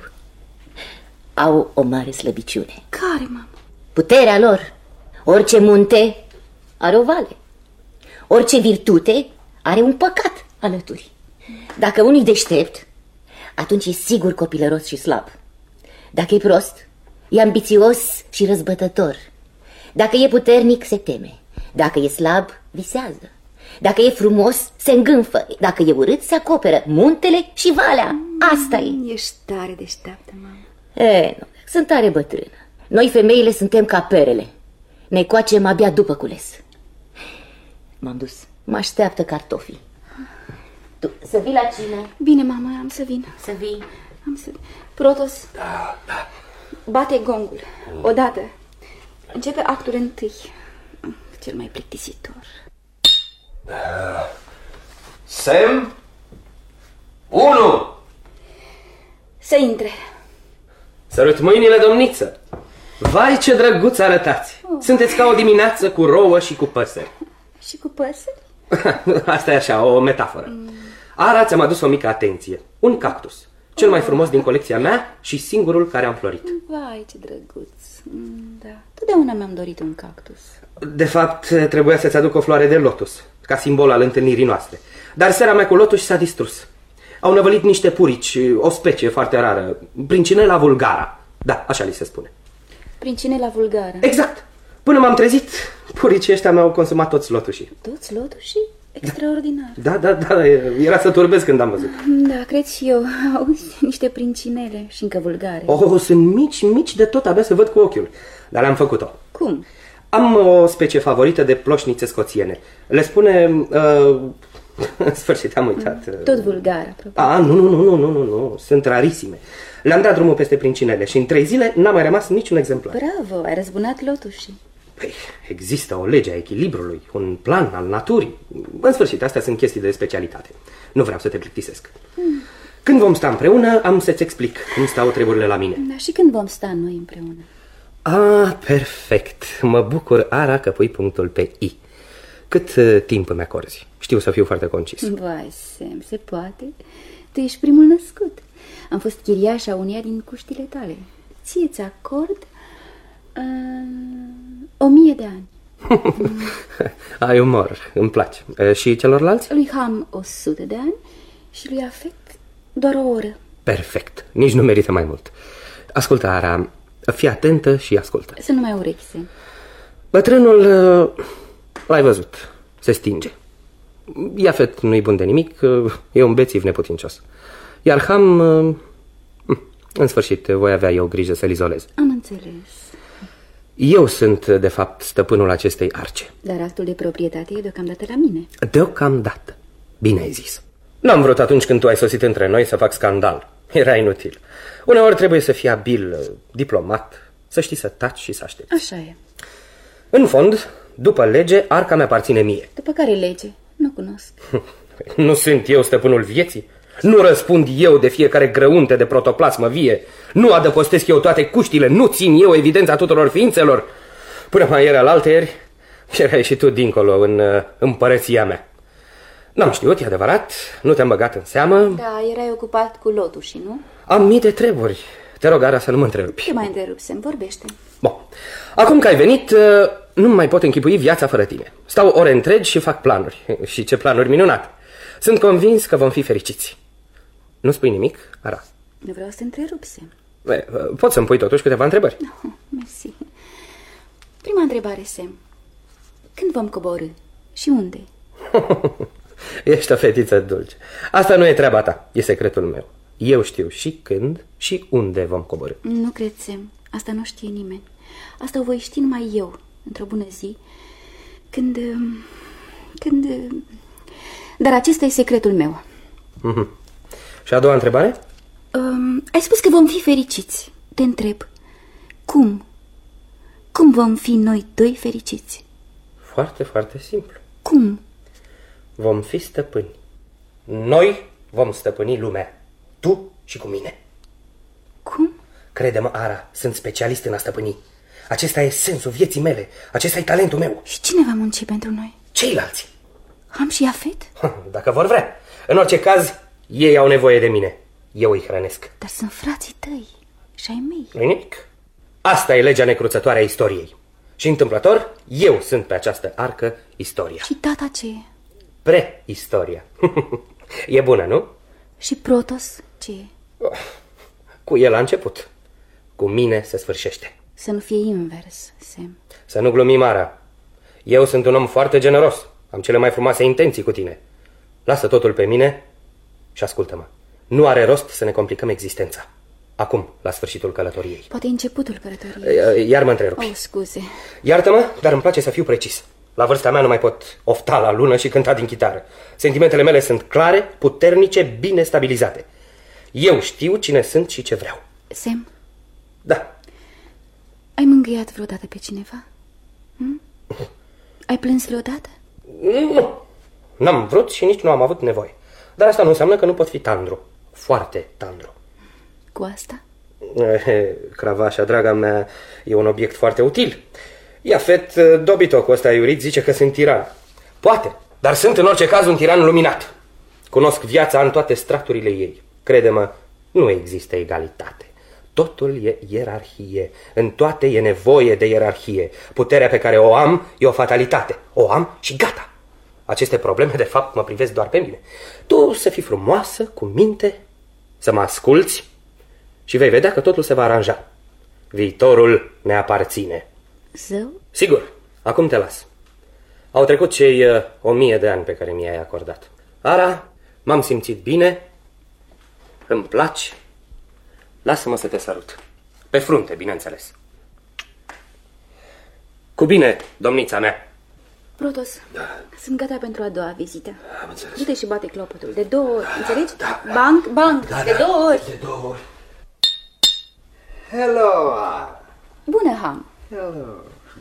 au o mare slăbiciune. Care, mamă? Puterea lor. Orice munte are o vale. Orice virtute are un păcat alături. Dacă unul e deștept, atunci e sigur copilăros și slab. Dacă e prost, e ambițios și răzbătător. Dacă e puternic, se teme. Dacă e slab, visează. Dacă e frumos, se îngânfă. Dacă e urât, se acoperă muntele și valea. Asta e. Ești tare deșteaptă, mamă. E, nu, sunt tare bătrână. Noi femeile suntem ca perele. Ne coacem abia după cules. M-am dus. Mă așteaptă cartofii. Tu, să vii la cine? Bine, mama, am să vin. Să vii. Am să vin. Protos. Da, da. Bate gongul. Odată. Începe actul întâi. Cel mai plictisitor. Da. Sem, unu. Să intre. Sărut mâinile, domniță. Vai, ce drăguț arătați. Oh. Sunteți ca o dimineață cu rouă și cu păsări. Și cu păsări? Asta e așa, o metaforă. mm. Ara ți-am adus o mică atenție. Un cactus, cel mai frumos din colecția mea și singurul care am florit. Vai, ce drăguț. Da, totdeauna mi-am dorit un cactus. De fapt, trebuia să-ți aduc o floare de lotus, ca simbol al întâlnirii noastre. Dar seara mea cu lotus s-a distrus. Au năvălit niște purici, o specie foarte rară, Princinela vulgara. Da, așa li se spune. Princinela vulgară. Exact. Până m-am trezit, puricii ăștia mi-au consumat toți lotușii. Toți lotușii? Extraordinar. Da, da, da, era să turbez când am văzut. Da, cred și eu. Auzi, niște princinele și încă vulgare. Oh, sunt mici, mici de tot, abia să văd cu ochiul. Dar am făcut-o. Cum? Am o specie favorită de ploșnițe scoțiene. Le spune... Uh... În sfârșit, am uitat. Tot vulgară, probabil. A, nu, nu, nu, nu, nu, nu, nu, sunt rarisime. Le-am dat drumul peste Princinele și în trei zile n-a mai rămas niciun exemplar. Bravo, ai răzbunat lotușii. Păi, există o lege a echilibrului, un plan al naturii. În sfârșit, astea sunt chestii de specialitate. Nu vreau să te plictisesc. Hmm. Când vom sta împreună, am să-ți explic cum stau treburile la mine. Da, și când vom sta noi împreună? Ah, perfect. Mă bucur, Ara, că pui punctul pe I. Cât uh, timp îmi acorzi? Știu să fiu foarte concis. Vai, Sem, se poate? Tu ești primul născut. Am fost chiriașa uneia din cuștile tale. Ție-ți acord uh, o mie de ani. Ai umor, îmi place. E, și celorlalți? Lui Ham o sută de ani și lui Afet doar o oră. Perfect, nici nu merită mai mult. Ascultă, Ara, fii atentă și ascultă. Să nu mai urechi, Sem. Bătrânul, l-ai văzut, se stinge. Iafet nu-i bun de nimic, e un bețiv neputincios. Iar Ham, în sfârșit, voi avea eu grijă să-l izolez. Am înțeles. Eu sunt, de fapt, stăpânul acestei arce. Dar actul de proprietate e deocamdată la mine. Deocamdată. Bine ai zis. N-am vrut atunci când tu ai sosit între noi să fac scandal. Era inutil. Uneori trebuie să fii abil, diplomat, să știi să taci și să aștepți. Așa e. În fond, după lege, arca mi-aparține mie. După care lege? Nu cunosc. Nu sunt eu stăpânul vieții? Nu răspund eu de fiecare grăunte de protoplasmă vie? Nu adăpostesc eu toate cuștile? Nu țin eu evidența tuturor ființelor? Până mai era alaltăieri, erai și tu dincolo, în uh, împărăția mea. N-am știut, e adevărat, nu te-am băgat în seamă. Da, erai ocupat cu lotușii, nu? Am mii de treburi. Te rog, Ara, să nu mă întrerupi. Ce mai întrerupi, Sem? Vorbește. Bun. Acum că ai venit, uh, nu mai pot închipui viața fără tine. Stau ore întregi și fac planuri. Și ce planuri minunate. Sunt convins că vom fi fericiți. Nu spui nimic, Ara? Nu vreau să te întrerup, Sem. E, pot să-mi pui totuși câteva întrebări? No, mersi. Prima întrebare, Sem. Când vom coborî? Și unde? Ești o fetiță dulce. Asta nu e treaba ta, e secretul meu. Eu știu și când și unde vom coborî. Nu cred, Sem. Asta nu știe nimeni. Asta o voi ști numai eu, într-o bună zi. Când... Când... Dar acesta e secretul meu. Mm-hmm. Și a doua întrebare? Um, ai spus că vom fi fericiți. Te întreb, cum? Cum vom fi noi doi fericiți? Foarte, foarte simplu. Cum? Vom fi stăpâni. Noi vom stăpâni lumea. Tu și cu mine. Cum? Crede-mă, Ara, sunt specialist în a stăpâni. Acesta e sensul vieții mele. Acesta e talentul meu. Și cine va munci pentru noi? Ceilalți. Ham și Iafet? Dacă vor vrea. În orice caz, ei au nevoie de mine. Eu îi hrănesc. Dar sunt frații tăi și ai mei. Nu-i nimic. Asta e legea necruțătoare a istoriei. Și întâmplător, eu sunt pe această arcă istoria. Și tata ce e? Pre-istoria. E bună, nu? Și Protos ce e? Cu el a început. Cu mine se sfârșește. Să nu fie invers, Sam. Să nu glumim, Ara. Eu sunt un om foarte generos. Am cele mai frumoase intenții cu tine. Lasă totul pe mine și ascultă-mă. Nu are rost să ne complicăm existența. Acum, la sfârșitul călătoriei. Poate începutul călătoriei. Iar mă întrerupi. Oh, scuze. Iartă-mă, dar îmi place să fiu precis. La vârsta mea nu mai pot ofta la lună și cânta din chitară. Sentimentele mele sunt clare, puternice, bine stabilizate. Eu știu cine sunt și ce vreau. Sam? Da. Ai mângâiat vreodată pe cineva? Hm? Ai plâns vreodată? Nu. N-am vrut și nici nu am avut nevoie. Dar asta nu înseamnă că nu pot fi tandru. Foarte tandru. Cu asta? Cravașa, draga mea, e un obiect foarte util. Iafet, dobitocul ăsta iurit, zice că sunt tiran. Poate, dar sunt în orice caz un tiran luminat. Cunosc viața în toate straturile ei. Crede-mă, nu există egalitate. Totul e ierarhie. În toate e nevoie de ierarhie. Puterea pe care o am e o fatalitate. O am și gata. Aceste probleme, de fapt, mă privesc doar pe mine. Tu să fii frumoasă, cu minte, să mă asculți și vei vedea că totul se va aranja. Viitorul ne aparține. Zău? Sigur, acum te las. Au trecut cei uh, o mie de ani pe care mi-ai acordat. Ara, m-am simțit bine, îmi placi, lasă-mă să te sărut. Pe frunte, bineînțeles. Cu bine, domnița mea. Protos, Da. sunt gata pentru a doua vizită. Am înțeles. Du-te și bate clopotul. De două ori, înțelegi? da. Banc, banc, Da, de da. două ori. De două ori. Hello! Bună, Ham. Hello!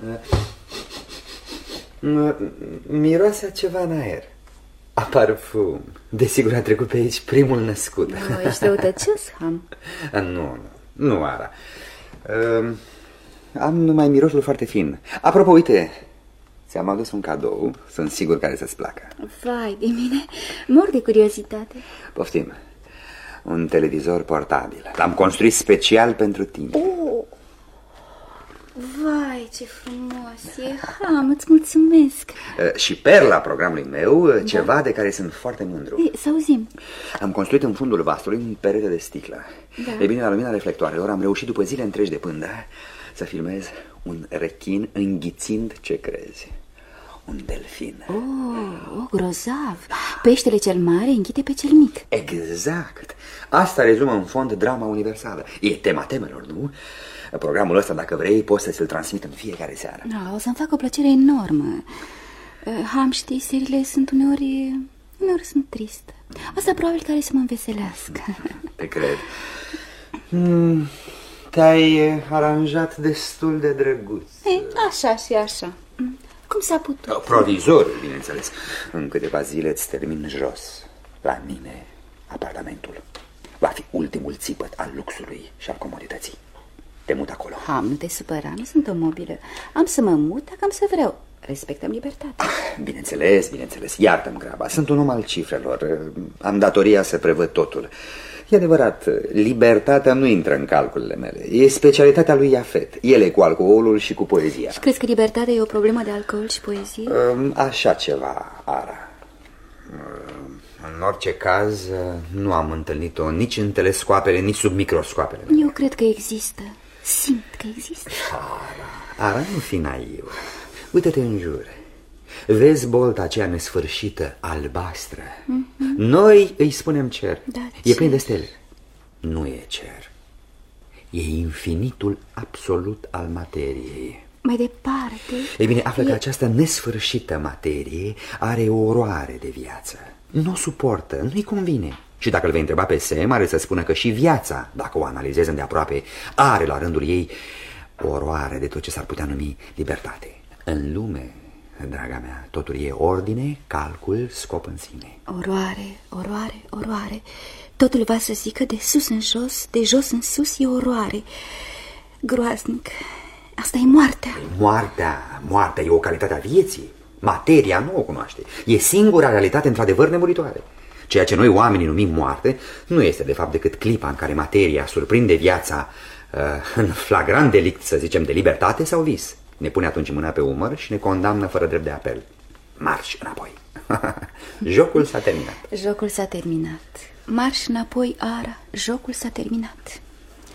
Miroase a ceva în aer. A parfum. Desigur a trecut pe aici primul născut. Nu, ești răutăcios, Ham. Nu, nu, nu, Ara. Uh, am numai mirosul foarte fin. Apropo, uite, ți-am adus un cadou. Sunt sigur care să-ți placă. Vai de mine, mor de curiozitate. Poftim. Un televizor portabil. L-am construit special pentru tine. Oh. Vai, ce frumos e, Ham, îți mulțumesc. Uh, și perla programului meu, da. Ceva de care sunt foarte mândru. Ei, să auzim. Am construit în fundul vasului un perete de sticlă. Da. E bine, la lumina reflectoarelor am reușit după zile întregi de pândă să filmez un rechin înghițind, ce crezi, un delfin. Oh, oh, grozav. Peștele cel mare înghite pe cel mic. Exact. Asta rezumă în fond drama universală. E tema temelor, nu? Programul ăsta, dacă vrei, poți să ți-l transmit în fiecare seară. Da, o să-mi fac o plăcere enormă. Ham, știi, seriile sunt uneori... Uneori sunt tristă. Asta probabil care să mă înveselească. Te cred. Hmm, te-ai aranjat destul de drăguț. Ei, așa și așa. Cum s-a putut? Provizorul, bineînțeles. În câteva zile îți termin jos, la mine, apartamentul. Va fi ultimul țipăt al luxului și al comodității. Te mut acolo. Ham, nu te supăra, nu sunt o mobilă. Am să mă mut dacă am să vreau. Respectăm libertatea. Bineînțeles, bineînțeles. Iartă-mi graba. Sunt un om al cifrelor. Am datoria să prevăd totul. E adevărat, libertatea nu intră în calculele mele. E specialitatea lui Iafet. El e cu alcoolul și cu poezia. Și crezi că libertatea e o problemă de alcool și poezie? Așa ceva, Ara. În orice caz, nu am întâlnit-o nici în telescoapele, nici sub microscoapele. Eu cred că există. Simt că există. Ara, Ara, nu fi naiv. Uită-te în jur. Vezi bolta aceea nesfârșită, albastră? Mm-hmm. Noi îi spunem cer. Da, e plin de stele. Nu e cer. E infinitul absolut al materiei. Mai departe... Ei bine, află e... că această nesfârșită materie are o oroare de viață. Nu o suportă, nu-i convine. Și dacă îl vei întreba pe Sam, are să spună că și viața, dacă o analizezi îndeaproape, are la rândul ei oroare de tot ce s-ar putea numi libertate. În lume, draga mea, totul e ordine, calcul, scop în sine. Oroare, oroare, oroare. Totul va să zică de sus în jos, de jos în sus, e oroare. Groaznic. Asta e moartea. Moartea, moartea e o calitate a vieții. Materia nu o cunoaște. E singura realitate într-adevăr nemuritoare. Ceea ce noi oamenii numim moarte nu este de fapt decât clipa în care materia surprinde viața uh, în flagrant delict, să zicem, de libertate sau vis. Ne pune atunci mâna pe umăr și ne condamnă fără drept de apel. Marș înapoi. Jocul s-a terminat. Jocul s-a terminat. Marș înapoi, Ara. Jocul s-a terminat.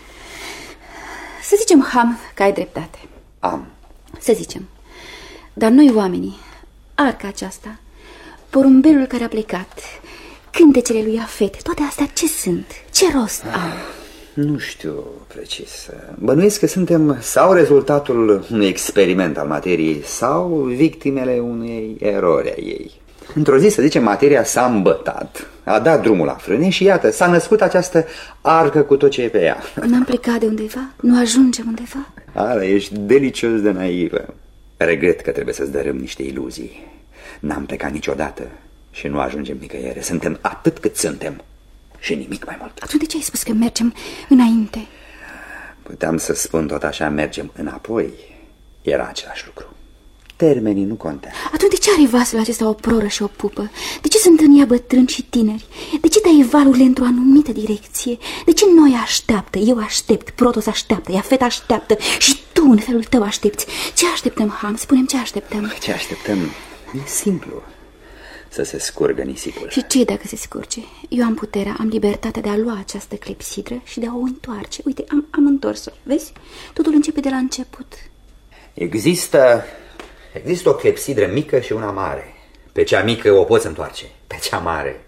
Să zicem, Ham, că ai dreptate. Am. Să zicem. Dar noi oamenii, arca aceasta, porumbelul care a plecat, cântecele lui Afet, toate astea ce sunt? Ce rost au? Nu știu precis. Bănuiesc că suntem sau rezultatul unui experiment al materiei sau victimele unei erori a ei. Într-o zi, să zicem, materia s-a îmbătat, a dat drumul la frâne și iată, s-a născut această arcă cu tot ce e pe ea. N-am plecat de undeva? Nu ajungem undeva? Ala, ești delicios de naivă. Regret că trebuie să-ți dărâm niște iluzii. N-am plecat niciodată și nu ajungem nicăieri. Suntem atât cât suntem și nimic mai mult. Atunci de ce ai spus că mergem înainte? Puteam să spun tot așa, mergem înapoi. Era același lucru. Termenii nu contează. Atunci de ce are vasul acesta o proră și o pupă? De ce sunt în ea bătrâni și tineri? De ce dai valurile într-o anumită direcție? De ce noi așteaptă, eu aștept, Protos așteaptă, Iafet așteaptă și tu în felul tău aștepți? Ce așteptăm, Ham? Spune-mi ce așteptăm. Ce așteptăm? E simplu. Să se scurgă nisipul. Și ce dacă se scurge? Eu am puterea, am libertatea de a lua această clepsidră și de a o întoarce. Uite, am, am întors-o, vezi? Totul începe de la început. Există... Există o clepsidră mică și una mare. Pe cea mică o poți întoarce. Pe cea mare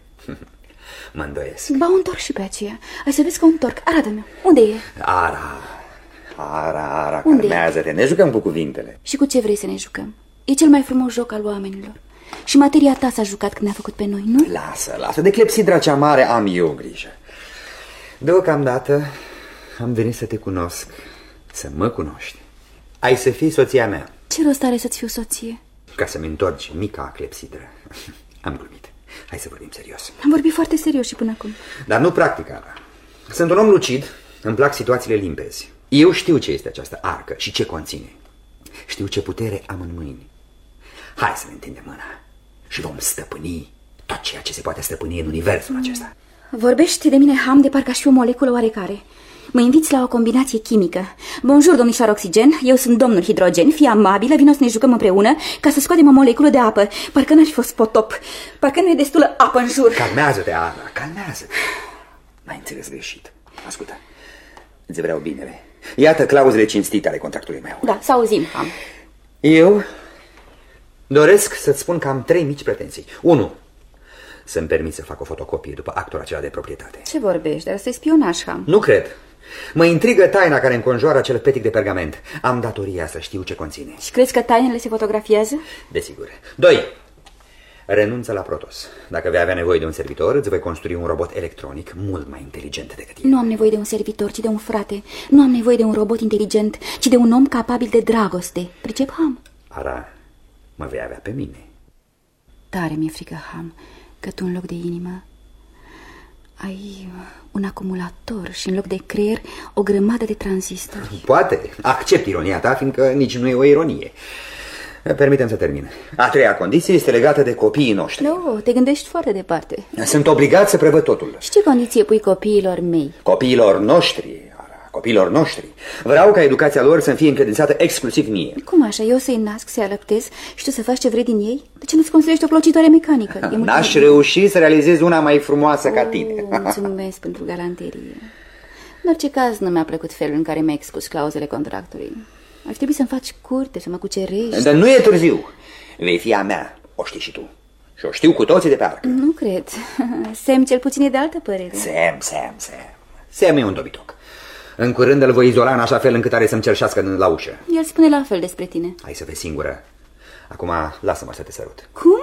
mă îndoiesc. Ba, o întorc și pe aceea. Ai să vezi că o întorc. Arată-mi. Unde e? Ara, Ara, Ara, calmează-te. Ne jucăm cu cuvintele. Și cu ce vrei să ne jucăm? E cel mai frumos joc al oamenilor. Și materia ta s-a jucat când ne-a făcut pe noi, nu? Lasă, lasă. De clepsidra cea mare am eu grijă. Deocamdată am venit să te cunosc, să mă cunoști. Ai să fii soția mea. Ce rost are să-ți fiu soție? Ca să-mi întorci mica clepsidră. Am glumit. Hai să vorbim serios. Am vorbit foarte serios și până acum. Dar nu practic, Ara. Sunt un om lucid, îmi plac situațiile limpezi. Eu știu ce este această arcă și ce conține. Știu ce putere am în mâini. Hai să ne întindem mâna și vom stăpâni tot ceea ce se poate stăpâni în universul mm. acesta. Vorbești de mine, Ham, de parcă aș fi o moleculă oarecare. Mă inviți la o combinație chimică. Bonjour, domnișoară Oxigen, eu sunt domnul Hidrogen. Fii amabilă, vino să ne jucăm împreună ca să scoatem o moleculă de apă. Parcă n-ar fi fost potop. Parcă nu e destulă apă în jur. Calmează-te, Ana, calmează-te. N-ai înțeles greșit. Ascultă, îți vreau binele. Iată clauzele cinstite ale contractului meu. Da, să auzim, Ham. Eu doresc să-ți spun că am trei mici pretenții. Unu, să-mi permit să fac o fotocopie după actul acela de proprietate. Ce vorbești? Dar să-i spionaj, Ham. Nu cred. Mă intrigă taina care înconjoară acel petic de pergament. Am datoria să știu ce conține. Și crezi că tainele se fotografiază? Desigur. Doi. Renunță la Protos. Dacă vei avea nevoie de un servitor, îți voi construi un robot electronic mult mai inteligent decât tine. Nu am nevoie de un servitor, ci de un frate. Nu am nevoie de un robot inteligent, ci de un om capabil de dragoste. Pricep, Ham? Ara, mă vei avea pe mine. Tare mi-e frică, Ham, că tu în loc de inimă ai un acumulator și în loc de creier o grămadă de tranzistori. Poate. Accept ironia ta, fiindcă nici nu e o ironie. Permitem să termin. A treia condiție este legată de copiii noștri. Nu, te gândești foarte departe. Sunt obligat să prevăd totul. Și ce condiție pui copiilor mei? Copiilor noștri, copiilor noștri. Vreau ca educația lor să fie încredințată exclusiv mie. Cum așa? Eu să-i nasc, să-i alăptez și tu să faci ce vrei din ei? De ce nu-ți construiești o plocitoare mecanică? N-aș reuși să realizez una mai frumoasă oh, ca tine. Mulțumesc pentru galanterie. În orice caz, nu mi-a plăcut felul în care mi-ai expus clauzele contractului. Ar trebui să-mi faci curte, să mă cucerești. Dar nu e târziu. Vei fi a mea, o știi și tu. Și o știu cu toții de pe arcă. Nu cred. Sem cel puțin e de altă părere. Sem, Sem, Sem. Sem e un dobitoc. În curând îl voi izola în așa fel încât are să-mi cerșească la ușă. El spune la fel despre tine. Hai să vezi singură. Acum lasă-mă să te sărut. Cum?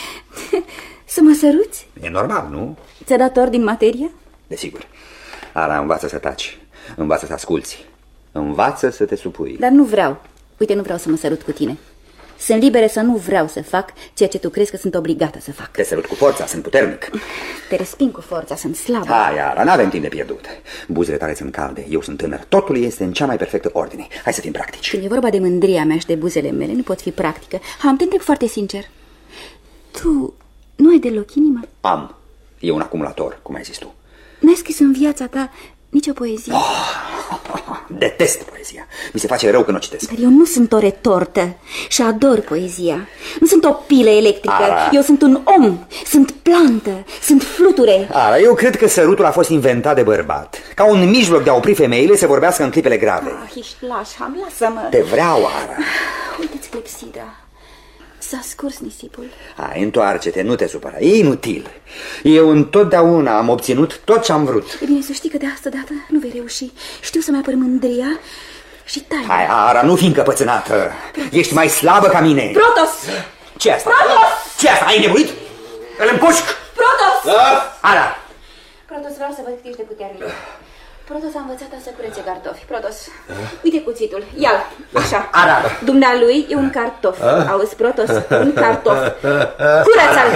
Să mă săruți? E normal, nu? Ți-a dat ori din materie? Desigur. Ara, învață să taci. Învață să asculți. Învață să te supui. Dar nu vreau. Uite, nu vreau să mă sărut cu tine. Sunt liberă să nu vreau să fac ceea ce tu crezi că sunt obligată să fac. Te sărut cu forța, sunt puternic. Te resping cu forța, sunt slabă. Hai, iară, n-avem timp de pierdut. Buzele tale sunt calde, eu sunt tânăr. Totul este în cea mai perfectă ordine. Hai să fim practici. Când e vorba de mândria mea și de buzele mele, nu pot fi practică. Am, te întreb foarte sincer. Tu nu ai deloc inimă? Am. E un acumulator, cum ai zis tu. N-ai scris în viața ta nicio poezie? Oh, detest poezia. Mi se face rău când o citesc. Dar eu nu sunt o retortă și ador poezia. Nu sunt o pilă electrică. Ara. Eu sunt un om, sunt plantă, sunt fluture. Ara, eu cred că sărutul a fost inventat de bărbat, ca un mijloc de a opri femeile să vorbească în clipele grave. Ah, ești laș, lasă-mă. Te vreau, Ara. Uite-ți clepsidra. S-a scurs nisipul. Hai, întoarce-te, nu te supăra, e inutil. Eu întotdeauna am obținut tot ce am vrut. E bine să știi că de asta dată nu vei reuși. Știu să-mi apăr mândria și taina. Hai, Ara, nu fi încăpățânată. Ești mai slabă ca mine. Protos! Ce asta? Protos! Ce asta? Ai nebunit? Îl împușc! Protos! Da? Ara! Protos, vreau să văd că ești de puternic. Protos a învățat să curețe cartofi. Protos, uite cuțitul, ia-l, așa. Ara! Dumnealui e un cartof. Auzi, Protos, un cartof. Curăță-l!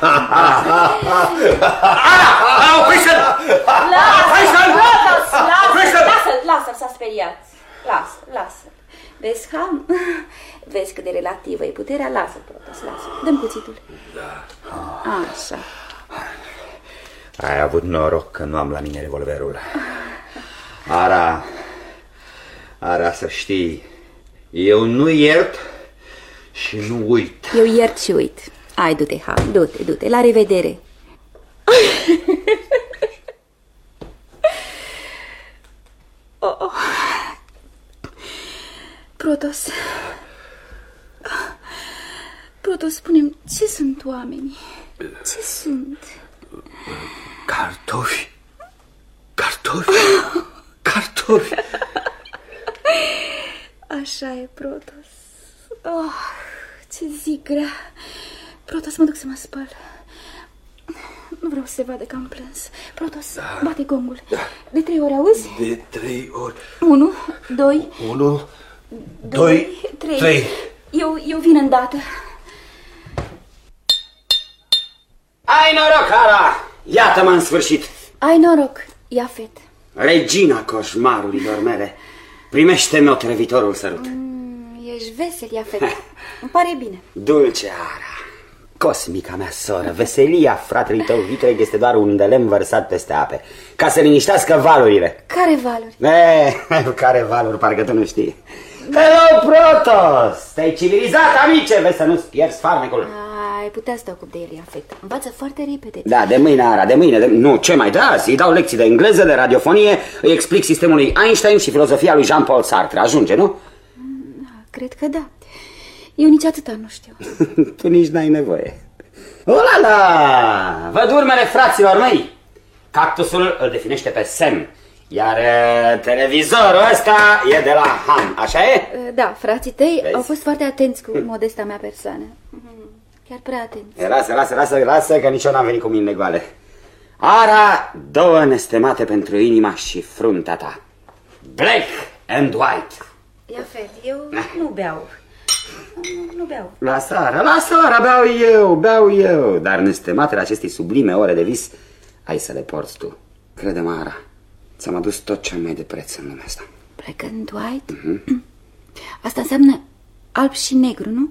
Ara! Oprește-l! Lasă-l, Protos! Lasă-l, lasă-l, lasă-l, s-a speriat. Lasă-l, lasă-l. Vezi, Ham? Vezi cât de relativă e puterea? Lasă-l, Protos, lasă-l. Dă-mi cuțitul. Așa. Ai avut noroc că nu am la mine revolverul. Ara, Ara, să știi, eu nu iert și nu uit. Eu iert și uit. Hai, du-te, Ham, du-te, du-te, la revedere. Oh. Protos, Protos, spune-mi, ce sunt oamenii? Ce sunt? Cartofi, cartofi, cartofi. Așa e, Protos. Oh, ce zi grea. Protos, mă duc să mă spăl. Nu vreau să se vadă că am plâns. Protos, da. Bate gongul. Da. De trei ori, auzi? De trei ori. Unu, doi, Unu, doi, doi trei. trei. Eu, eu vin îndată. Ai noroc, Ara! Iată-mă în sfârșit. Ai noroc, Iafet. Regina coșmarurilor mele. Primește-mi otrăvitorul sărut. Mm, ești vesel, Iafet. Îmi pare bine. Dulce Ara, cosmica mea soră, veselia fratelui tău vitreg este doar un de lemn vărsat peste ape, ca să liniștească valurile. Care valuri? E, care valuri, parcă tu nu știi. Hello, Protos! Te-ai civilizat, amice, vezi să nu-ți pierzi farmecul. Ai putea să te ocup de el, Iafet. Învață foarte repede. Da, de mâine, Ara, de mâine, de... nu, ce mai da? Îi dau lecții de engleză, de radiofonie, îi explic sistemul lui Einstein și filozofia lui Jean-Paul Sartre. Ajunge, nu? Cred că da. Eu nici atâta nu știu. Tu nici n-ai nevoie. Ola la! Văd urmele fraților mei. Cactusul îl definește pe Sam, iar uh, televizorul ăsta e de la Han, așa e? Da, frații tăi Vezi? au fost foarte atenți cu modesta mea persoană. Chiar prea atenți. E, lasă, lasă, lasă, lasă, că nici eu n-am venit cu mine goale. Ara, două nestemate pentru inima și fruntea ta. Black and white. Iafet, eu nu beau. Nu, nu beau. Lasă, Ara, lasă, Ara, beau eu, beau eu. Dar nestematele acestei sublime ore de vis, ai să le porți tu. Crede-mă, Ara, ți-am adus tot ce mai de preț în lumea asta. Black and white? Mm-hmm. Asta înseamnă alb și negru, nu?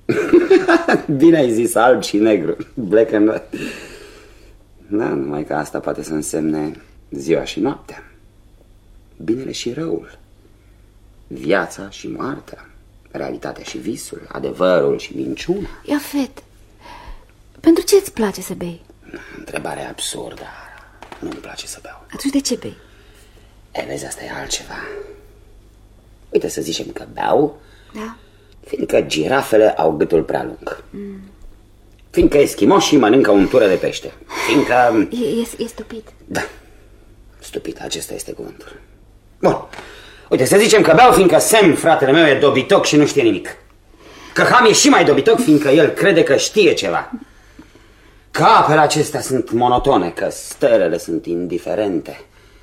Bine ai zis, alb și negru. Black and white. Da, numai că asta poate să însemne ziua și noaptea, binele și răul, viața și moartea, realitatea și visul, adevărul și minciuna. Iafet, pentru ce îți place să bei? Întrebare absurdă. Nu-mi place să beau. Atunci de ce bei? E, vezi, asta e altceva. Uite, să zicem că beau, da, fiindcă girafele au gâtul prea lung, mm. fiindcă eschimoșii mănâncă untură de pește, fiindcă... E, e, e stupid. Da, stupid, acesta este cuvântul. Bun, uite, să zicem că beau fiindcă Sam, fratele meu, e dobitoc și nu știe nimic. Că Ham e și mai dobitoc fiindcă el crede că știe ceva. Că apele acestea sunt monotone, că stelele sunt indiferente,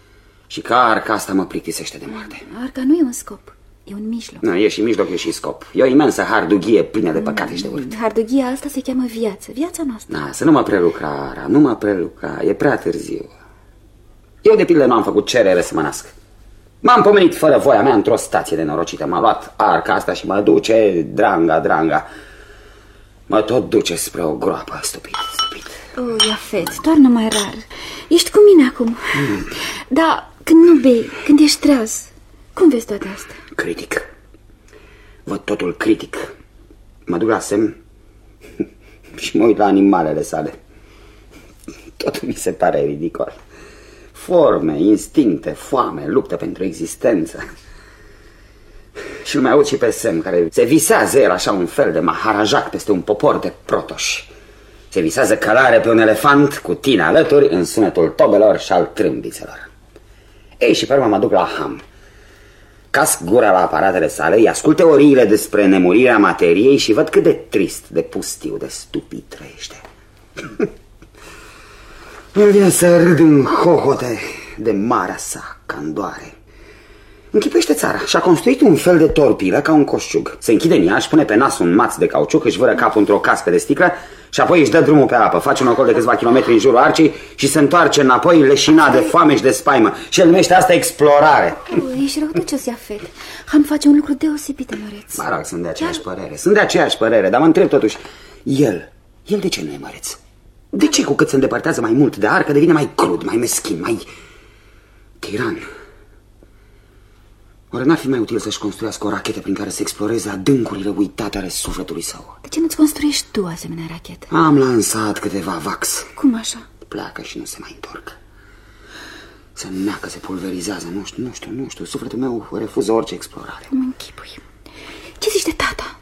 Și că arca asta mă plictisește de moarte. Arca nu e un scop, e un mijloc. Nu, e și mijloc, e și scop. E o imensă hardughie plină de păcate și de urât. Hardughia asta se cheamă viață, viața noastră. Da, să nu mă prelucra, Ara, nu mă prelucra, e prea târziu. Eu, de pildă, nu am făcut cerere să mă nasc. M-am pomenit fără voia mea într-o stație de norocită. M-a luat arca asta și mă duce, dranga, dranga. Mă tot duce spre o groapă, stupid, stupid. Oh, Iafet, toarnă mai rar. Ești cu mine acum. Mm. Dar când nu bei, când ești treaz, cum vezi toate astea? Critic. Văd totul critic. Mă duc la semn și mă uit la animalele sale. Totul mi se pare ridicol. Forme, instincte, foame, luptă pentru existență. Și îl mai aud și pe semn, care se visează el așa un fel de maharajac peste un popor de protoși. Se visează călare pe un elefant cu tine alături în sunetul tobelor și al trâmbițelor. Ei, și pe urmă mă duc la Ham. Casc gura la aparatele sale, îi ascult teoriile despre nemurirea materiei și văd cât de trist, de pustiu, de stupid trăiește. Îmi vine să râd în hohote de marea sa candoare. Închipuiește țara și-a construit un fel de torpilă ca un coșciug. Se închide în ea, își pune pe nas un maț de cauciuc, își vără capul într-o cască de sticlă și apoi își dă drumul pe apă, face un ocol de câțiva kilometri în jurul arcii și se întoarce înapoi leșinat de foame și de spaimă. Și el numește asta explorare. Oh, ești răutăcios, Iafet. Ham face un lucru deosebit de măreț. Mă rog, sunt de aceeași părere, sunt de aceeași părere, dar mă întreb totuși, el, el de ce nu e măreț? De ce cu cât se îndepărtează mai mult de arcă devine mai crud, mai meschin, mai tiran? Oare n-ar fi mai util să-și construiască o rachetă prin care să exploreze adâncurile uitate ale sufletului său? De ce nu-ți construiești tu asemenea rachetă? Am lansat câteva vax. Cum așa? Pleacă și nu se mai întorc. Se neacă, se pulverizează, nu știu, nu știu, nu știu. Sufletul meu refuză orice explorare. Mă închipui. Ce zici de tata?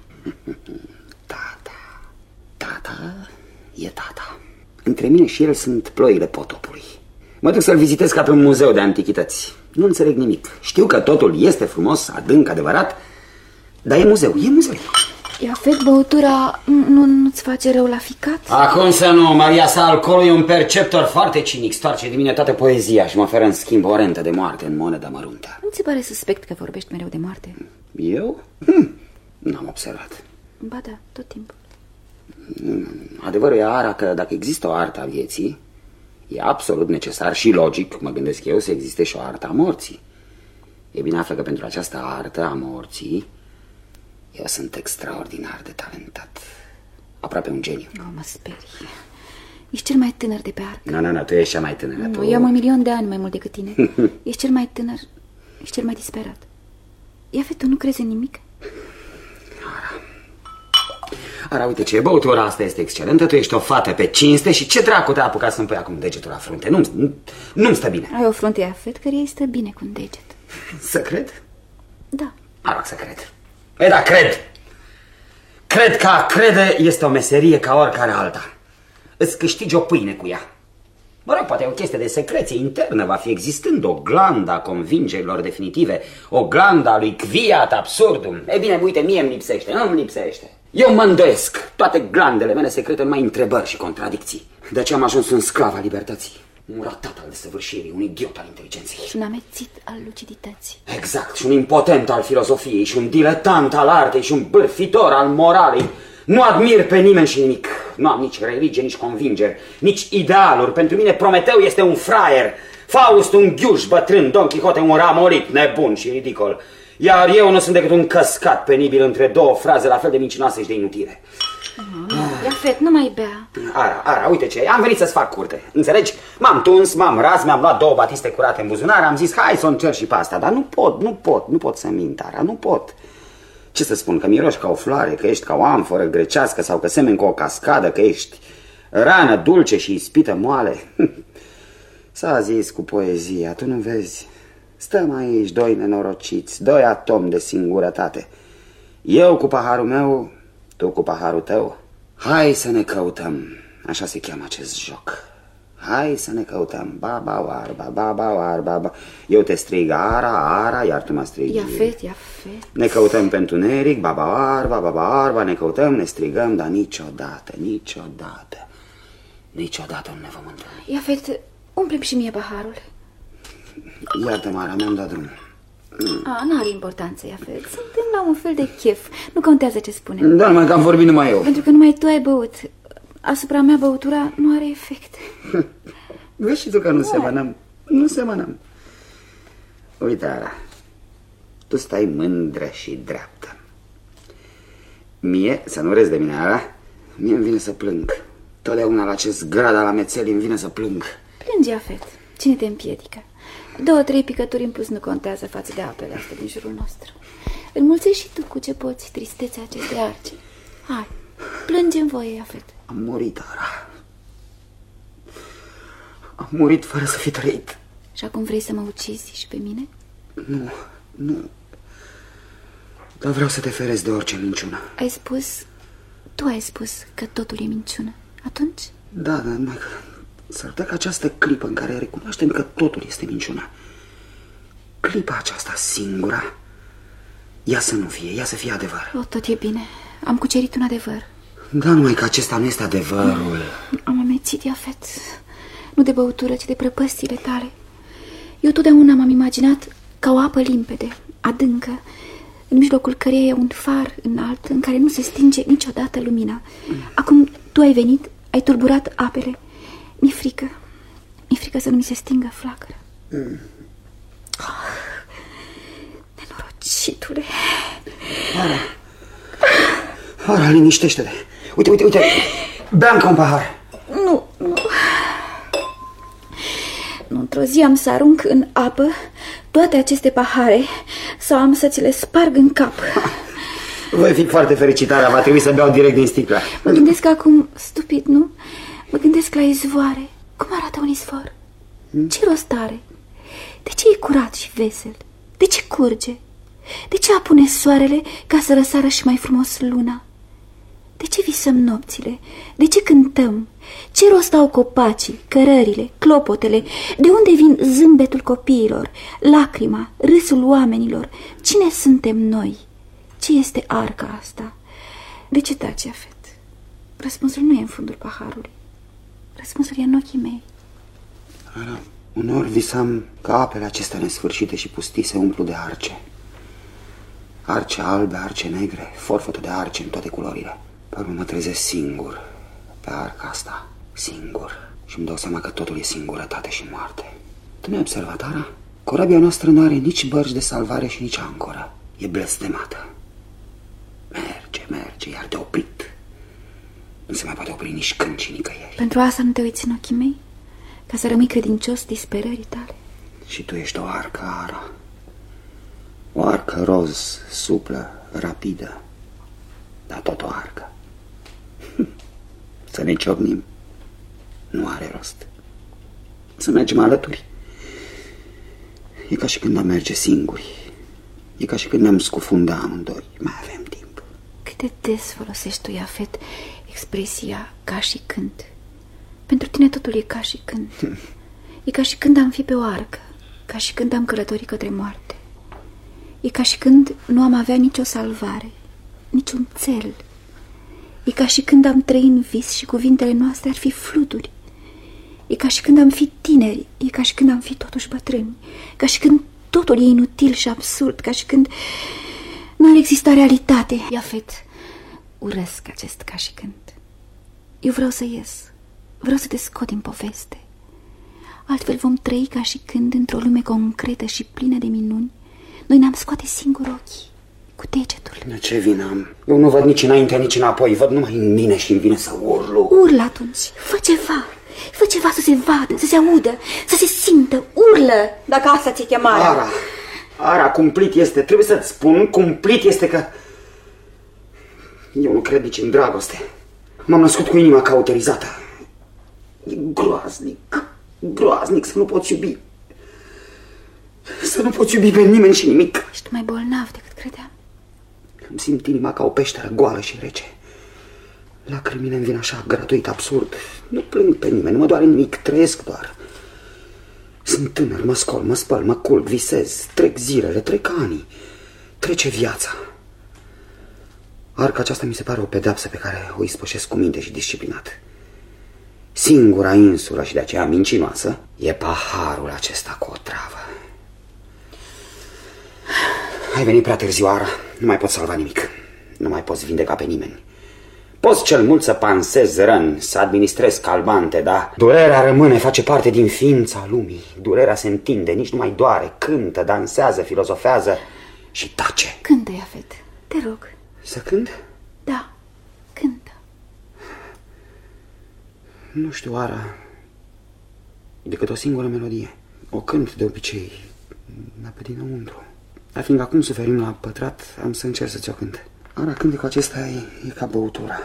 Tata, tata e tata. Între mine și el sunt ploile potopului. Mă duc să-l vizitez ca pe un muzeu de antichități. Nu înțeleg nimic. Știu că totul este frumos, adânc, adevărat, dar e muzeu, e muzeu. Iafet, băutura nu, nu-ți face rău la ficat? Acum să nu, Maria sa, alcoolul e un perceptor foarte cinic. Stoarce din mine toată poezia și mă oferă în schimb o rentă de moarte în monedă măruntă. Nu ți pare suspect că vorbești mereu de moarte? Eu? Hm, n-am observat. Ba da, tot timpul. Adevărul e, Ara, că dacă există o artă a vieții, e absolut necesar și logic, mă gândesc eu, să existe și o artă a morții. E bine, află că pentru această artă a morții eu sunt extraordinar de talentat. Aproape un geniu. Oh, mă sperii. Ești cel mai tânăr de pe arcă. Nu, nu, nu, tu ești cea mai tânără. Nu, tu... eu am un milion de ani mai mult decât tine. Ești cel mai tânăr, ești cel mai disperat. Iafet, tu nu crezi în nimic? Ara, Ara, uite ce, băutura asta este excelentă, tu ești o fată pe cinste și ce dracu te-a apucat să-mi pui acum degetul la frunte? Nu-mi nu, nu-mi stă bine. Ai o frunte, Iafet, care îi stă bine cu un deget. Să cred? Da. Mă rog să cred. E, da, cred. Cred că a crede este o meserie ca oricare alta. Îți câștigi o pâine cu ea. Mă rog, poate e o chestie de secreție internă, va fi existând o glandă a convingerilor definitive, o glandă a lui Quiat absurdum. E bine, uite, mie îmi lipsește, îmi lipsește. Eu mă îndoiesc. Toate glandele mele secrete numai întrebări și contradicții. De aceea am ajuns un sclav al libertății, un ratat al desăvârșirii, un idiot al inteligenței. Și un amețit al lucidității. Exact, și un impotent al filozofiei, și un diletant al artei, și un bârfitor al moralei. Nu admir pe nimeni și nimic. Nu am nici religie, nici convingeri, nici idealuri. Pentru mine Prometeu este un fraier, Faust un ghiuș bătrân, Don Quixote un ramorit nebun și ridicol. Iar eu nu sunt decât un căscat penibil între două fraze la fel de mincinoase și de inutile. Iafet, nu mai bea. Ara, Ara, uite ce, am venit să-ți fac curte. Înțelegi? M-am tuns, m-am ras, mi-am luat două batiste curate în buzunar, am zis, hai să o încerc și pe asta. Dar nu pot, nu pot, nu pot să mint, Ara, nu pot. Ce să spun, că miroși ca o floare, că ești ca o amforă grecească sau că semeni cu o cascadă, că ești rană dulce și ispită moale? S-a zis cu poezia, tu nu vezi? Stăm aici doi nenorociți, doi atomi de singurătate. Eu cu paharul meu, tu cu paharul tău. Hai să ne căutăm, așa se cheamă acest joc. Hai să ne căutăm, baba oarba, baba oarba, ba. Eu te strig Ara, Ara, iar tu mă strigi Iafet, Iafet. Ne căutăm pe întuneric, baba oarba, baba oarba, ne căutăm, ne strigăm, dar niciodată, niciodată, niciodată nu ne vom întâlni. Iafet, umple-mi și mie paharul. Iată, Mara, mi-am dat drum. A, n-are importanță, Iafet. Suntem la un fel de chef. Nu contează ce spunem. Da, numai că am vorbit numai eu. Pentru că numai tu ai băut. Asupra mea băutura nu are efect. Vezi și tu că nu semănăm. Nu semănăm. Uite, Ara, tu stai mândră și dreaptă. Mie, să nu râzi de mine, Ara, mie îmi vine să plâng. Totdeauna la acest grad al amețelii îmi vine să plâng. Plângi, Iafet. Cine te împiedică? Două, trei picături în plus nu contează față de apele astea din jurul nostru. Înmulțești și tu cu ce poți tristețea acestei arce. Hai, plânge în voie, Iafet. Am murit, Ara. Am murit fără să fi trăit. Și acum vrei să mă ucizi și pe mine? Nu, nu. Dar vreau să te ferezi de orice minciună. Ai spus, tu ai spus că totul e minciună. Atunci? Da, dar numai că s-ar putea că această clipă în care recunoaștem că totul este minciună, clipa aceasta singura, ea să nu fie, ea să fie adevăr. O, tot e bine. Am cucerit un adevăr. Da, numai că acesta nu este adevărul. Am amețit, Iafet. Nu de băutură, ci de prăpăstile tale. Eu totdeauna m-am imaginat ca o apă limpede, adâncă, în mijlocul căreia e un far înalt în care nu se stinge niciodată lumina. Acum tu ai venit, ai tulburat apele. Mi-e frică. Mi-e frică să nu mi se stingă flacăra. Mm. Oh, nenorocitule. Ara, Ara, liniștește-te. Uite, uite, uite, bea încă un pahar. Nu, nu. Nu, într-o zi am să arunc în apă toate aceste pahare sau am să ți le sparg în cap. Voi fi foarte fericită, va trebui să beau direct din sticlă. Mă gândesc acum, stupid, nu? Mă gândesc la izvoare. Cum arată un izvor? Hmm? Ce rost are? De ce e curat și vesel? De ce curge? De ce apune soarele ca să răsară și mai frumos luna? De ce visăm nopțile? De ce cântăm? Ce rost au copacii, cărările, clopotele? De unde vin zâmbetul copiilor, lacrima, râsul oamenilor? Cine suntem noi? Ce este arca asta? De ce taci, Iafet? Răspunsul nu e în fundul paharului. Răspunsul e în ochii mei. Ara, uneori visam că apele acestea nesfârșite și pustii se umplu de arce. Arce albe, arce negre, forfătă de arce în toate culorile. Pe urmă mă trezesc singur, pe arca asta, singur. Și îmi dau seama că totul e singurătate și moarte. Tu nu ai observat, Ara? Corabia noastră nu are nici bărci de salvare și nici ancoră. E blestemată. Merge, merge, iar de oprit. Nu se mai poate opri nici când și nicăieri. Pentru asta nu te uiți în ochii mei? Ca să rămâi credincios disperării tale? Și tu ești o arcă, Ara. O arcă roz, suplă, rapidă. Dar tot o arcă. Să ne ciocnim. Nu are rost. Să mergem alături. E ca și când am merge singuri. E ca și când ne-am scufunda amândoi. Mai avem timp. Cât de des folosești tu, Iafet, expresia ca și când? Pentru tine totul e ca și când. E ca și când am fi pe o arcă. Ca și când am călătorit către moarte. E ca și când nu am avea nicio salvare, niciun țel. E ca și când am trăit în vis și cuvintele noastre ar fi fluturi. E ca și când am fi tineri. E ca și când am fi totuși bătrâni. Ca și când totul e inutil și absurd. Ca și când nu ar exista realitate. Iafet, urăsc acest ca și când. Eu vreau să ies. Vreau să te scot din poveste. Altfel vom trăi ca și când într-o lume concretă și plină de minuni. Noi ne-am scoate singur ochii, cu degetul. De ce vină am? Eu nu văd nici înainte, nici înapoi. Văd numai în mine și îmi vine să urlu. Urlă atunci, fă ceva. Fă ceva să se vadă, să se audă, să se simtă. Urlă, dacă asta ți-e chemarea. Ara, Ara, cumplit este. Trebuie să-ți spun, cumplit este că... Eu nu cred nici în dragoste. M-am născut cu inima cauterizată. E groaznic, groaznic să nu poți iubi. Să nu poți iubi pe nimeni și nimic. Ești mai bolnav decât credeam. Îmi simt inima ca o peșteră goală și rece. Lacrimile îmi vin așa gratuit, absurd. Nu plâng pe nimeni, nu mă doare nimic, trăiesc doar. Sunt tânăr, mă scol, mă spăl, mă culc, visez. Trec zilele, trec anii. Trece viața. Arca aceasta mi se pare o pedeapsă pe care o ispășesc cu minte și disciplinat. Singura insulă și de aceea mincinoasă e paharul acesta cu o travă. Ai venit prea târziu, Ara. Nu mai pot salva nimic. Nu mai poți vindeca pe nimeni. Poți cel mult să pansezi răni, să administrezi calmante, dar durerea rămâne, face parte din ființa lumii. Durerea se întinde, nici nu mai doare, cântă, dansează, filozofează și tace. Cântă, Iafet, te rog. Să cânt? Da, cântă. Nu știu, Ara, decât o singură melodie. O cânt de obicei, dar pe dinăuntru. Dar fiindcă acum suferim la pătrat, am să încerc să ți-o cânt. Ara, cântecul acesta e, e ca băutura.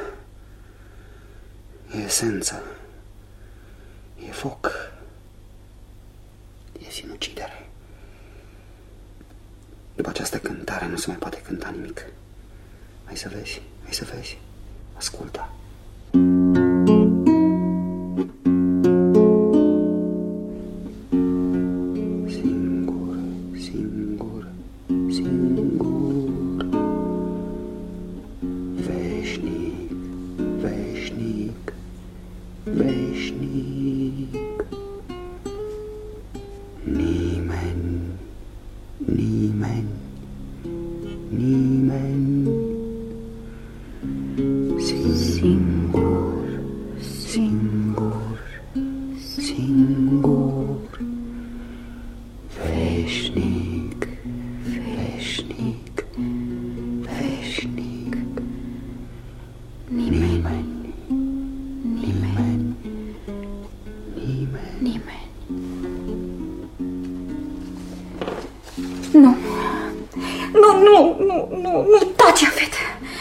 E esență. E foc. E sinucidere. După această cântare nu se mai poate cânta nimic. Hai să vezi, hai să vezi. Ascultă. Singur, singur, singur. Veșnic, veșnic, veșnic. Nimeni, nimeni, nimeni. Singur, singur, singur. Veșnic, veșnic, veșnic. Nimeni, nimeni, nimeni, nimeni. Nu, nu, nu, nu, nu, nu, taci, Iafet.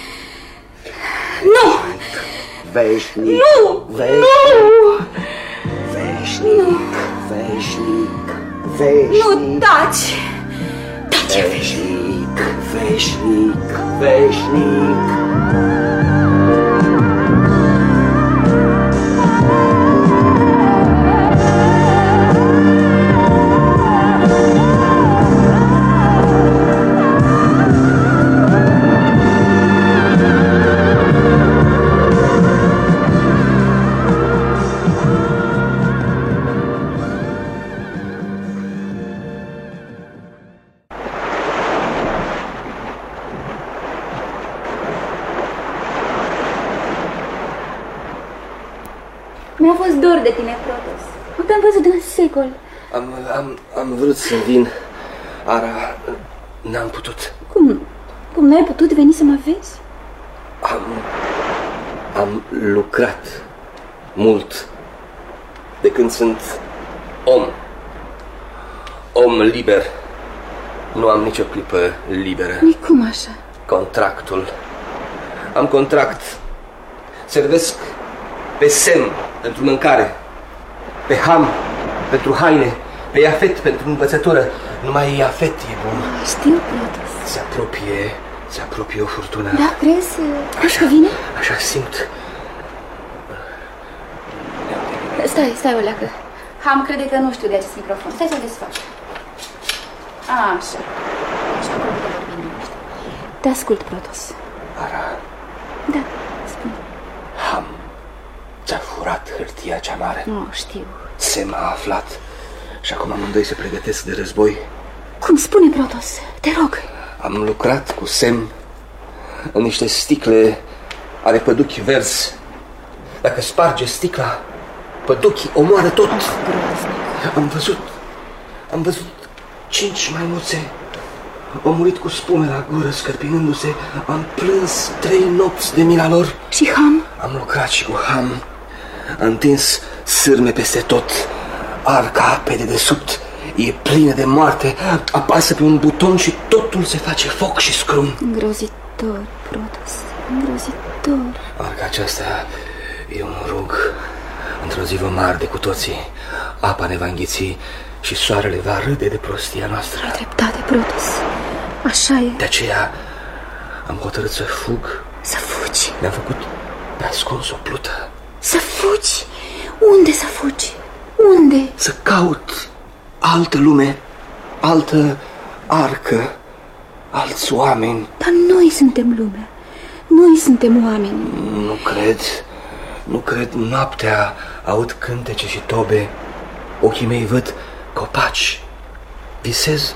Nu! Veșnic, nu, veșnic, nu! veșnic, veșnic, veșnic. Nu, taci! Taci, Iafet. Veșnic, veșnic, veșnic. Mi-a fost dor de tine, Protos. Nu te-am văzut de un secol. Am, am, am vrut să vin, Ara, n-am putut. Cum? Cum n-ai putut veni să mă vezi? Am, am lucrat mult de când sunt om. Om liber. Nu am nicio clipă liberă. Nici cum așa? Contractul. Am contract. Servesc pe Sem pentru mâncare, pe Ham pentru haine, pe Iafet pentru învățătură. Numai Iafet e bun. Știu, Protos. Se apropie, se apropie o furtună. Da, crezi? Crezi că vine? Așa simt. Stai, stai o leacă. Ham crede că nu știu de acest microfon. Stai să-l desfac. Așa. Așa, acolo de vorbim liniște. Te ascult, Protos. Ara. Da, spune. Ham ți-a furat hârtia cea mare. Nu, știu. Sem a aflat și acum amândoi se pregătesc de război. Cum spune, Protos? Te rog. Am lucrat cu Sem în niște sticle ale păduchi verzi. Dacă sparge sticla, păduchii omoară tot. Am văzut, am văzut cinci maimuțe. Au murit cu spume la gură, scărpinându-se. Am plâns trei nopți de mila lor. Și Ham? Am lucrat și cu Ham. Am întins sârme peste tot. Arca pe dedesubt e plină de moarte. Apasă pe un buton și totul se face foc și scrum. Îngrozitor, Protos, îngrozitor. Arca aceasta e un rug. Într-o zi vom arde cu toții. Apa ne va înghiți și soarele va râde de prostia noastră. Ai dreptate, Protos. Așa e. De aceea am hotărât să fug. Să fugi? Ne-am făcut pe ascuns o plută. Să fugi? Unde să fugi? Unde? Să caut altă lume, altă arcă, alți oameni. Dar noi suntem lumea. Noi suntem oameni. Nu cred, nu cred. Noaptea aud cântece și tobe. Ochii mei văd copaci. Visez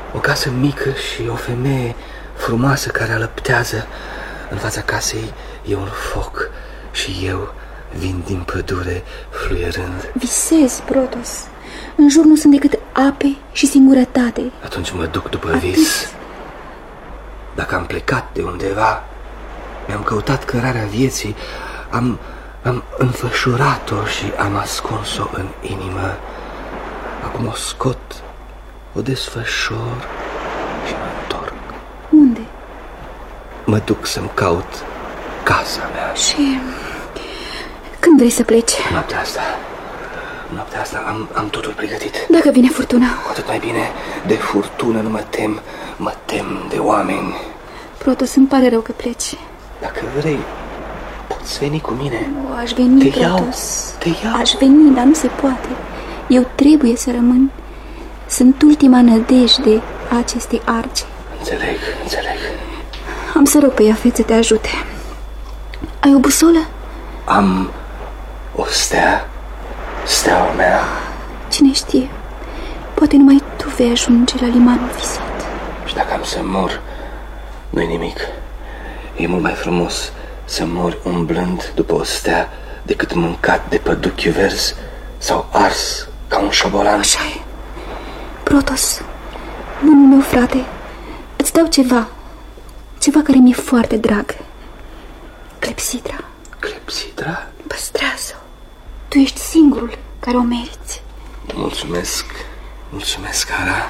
O casă mică și o femeie frumoasă care alăptează. În fața casei e un foc și eu vin din pădure fluierând. Visez, Protos. În jur nu sunt decât ape și singurătate. Atunci mă duc după Atât. vis. Dacă am plecat de undeva, mi-am căutat cărarea vieții, am, am înfășurat-o și am ascuns-o în inimă. Acum o scot, o desfășor și mă întorc. Unde? Mă duc să-mi caut casa mea. Și când vrei să pleci? Noaptea asta, noaptea asta am, am totul pregătit. Dacă vine furtuna. Cu atât mai bine. De furtună nu mă tem, mă tem de oameni. Protos, îmi pare rău că pleci. Dacă vrei, poți veni cu mine. O, aș veni, Te iau, Protos. te iau. Aș veni, dar nu se poate. Eu trebuie să rămân. Sunt ultima nădejde a acestei arge. Înțeleg, înțeleg. Am să rog pe Iafet să te ajute. Ai o busolă? Am o stea, steaua mea. Cine știe, poate numai tu vei ajunge la limanul visat. Și dacă am să mor, nu-i nimic. E mult mai frumos să mori umblând după o stea decât mâncat de păduchi verzi sau ars ca un șobolan. Așa e. Protos, bunul meu frate, îți dau ceva. Ceva care mi-e foarte drag. Clepsidra. Clepsidra? Păstrează-o. Tu ești singurul care o meriți. Mulțumesc, mulțumesc, Ara.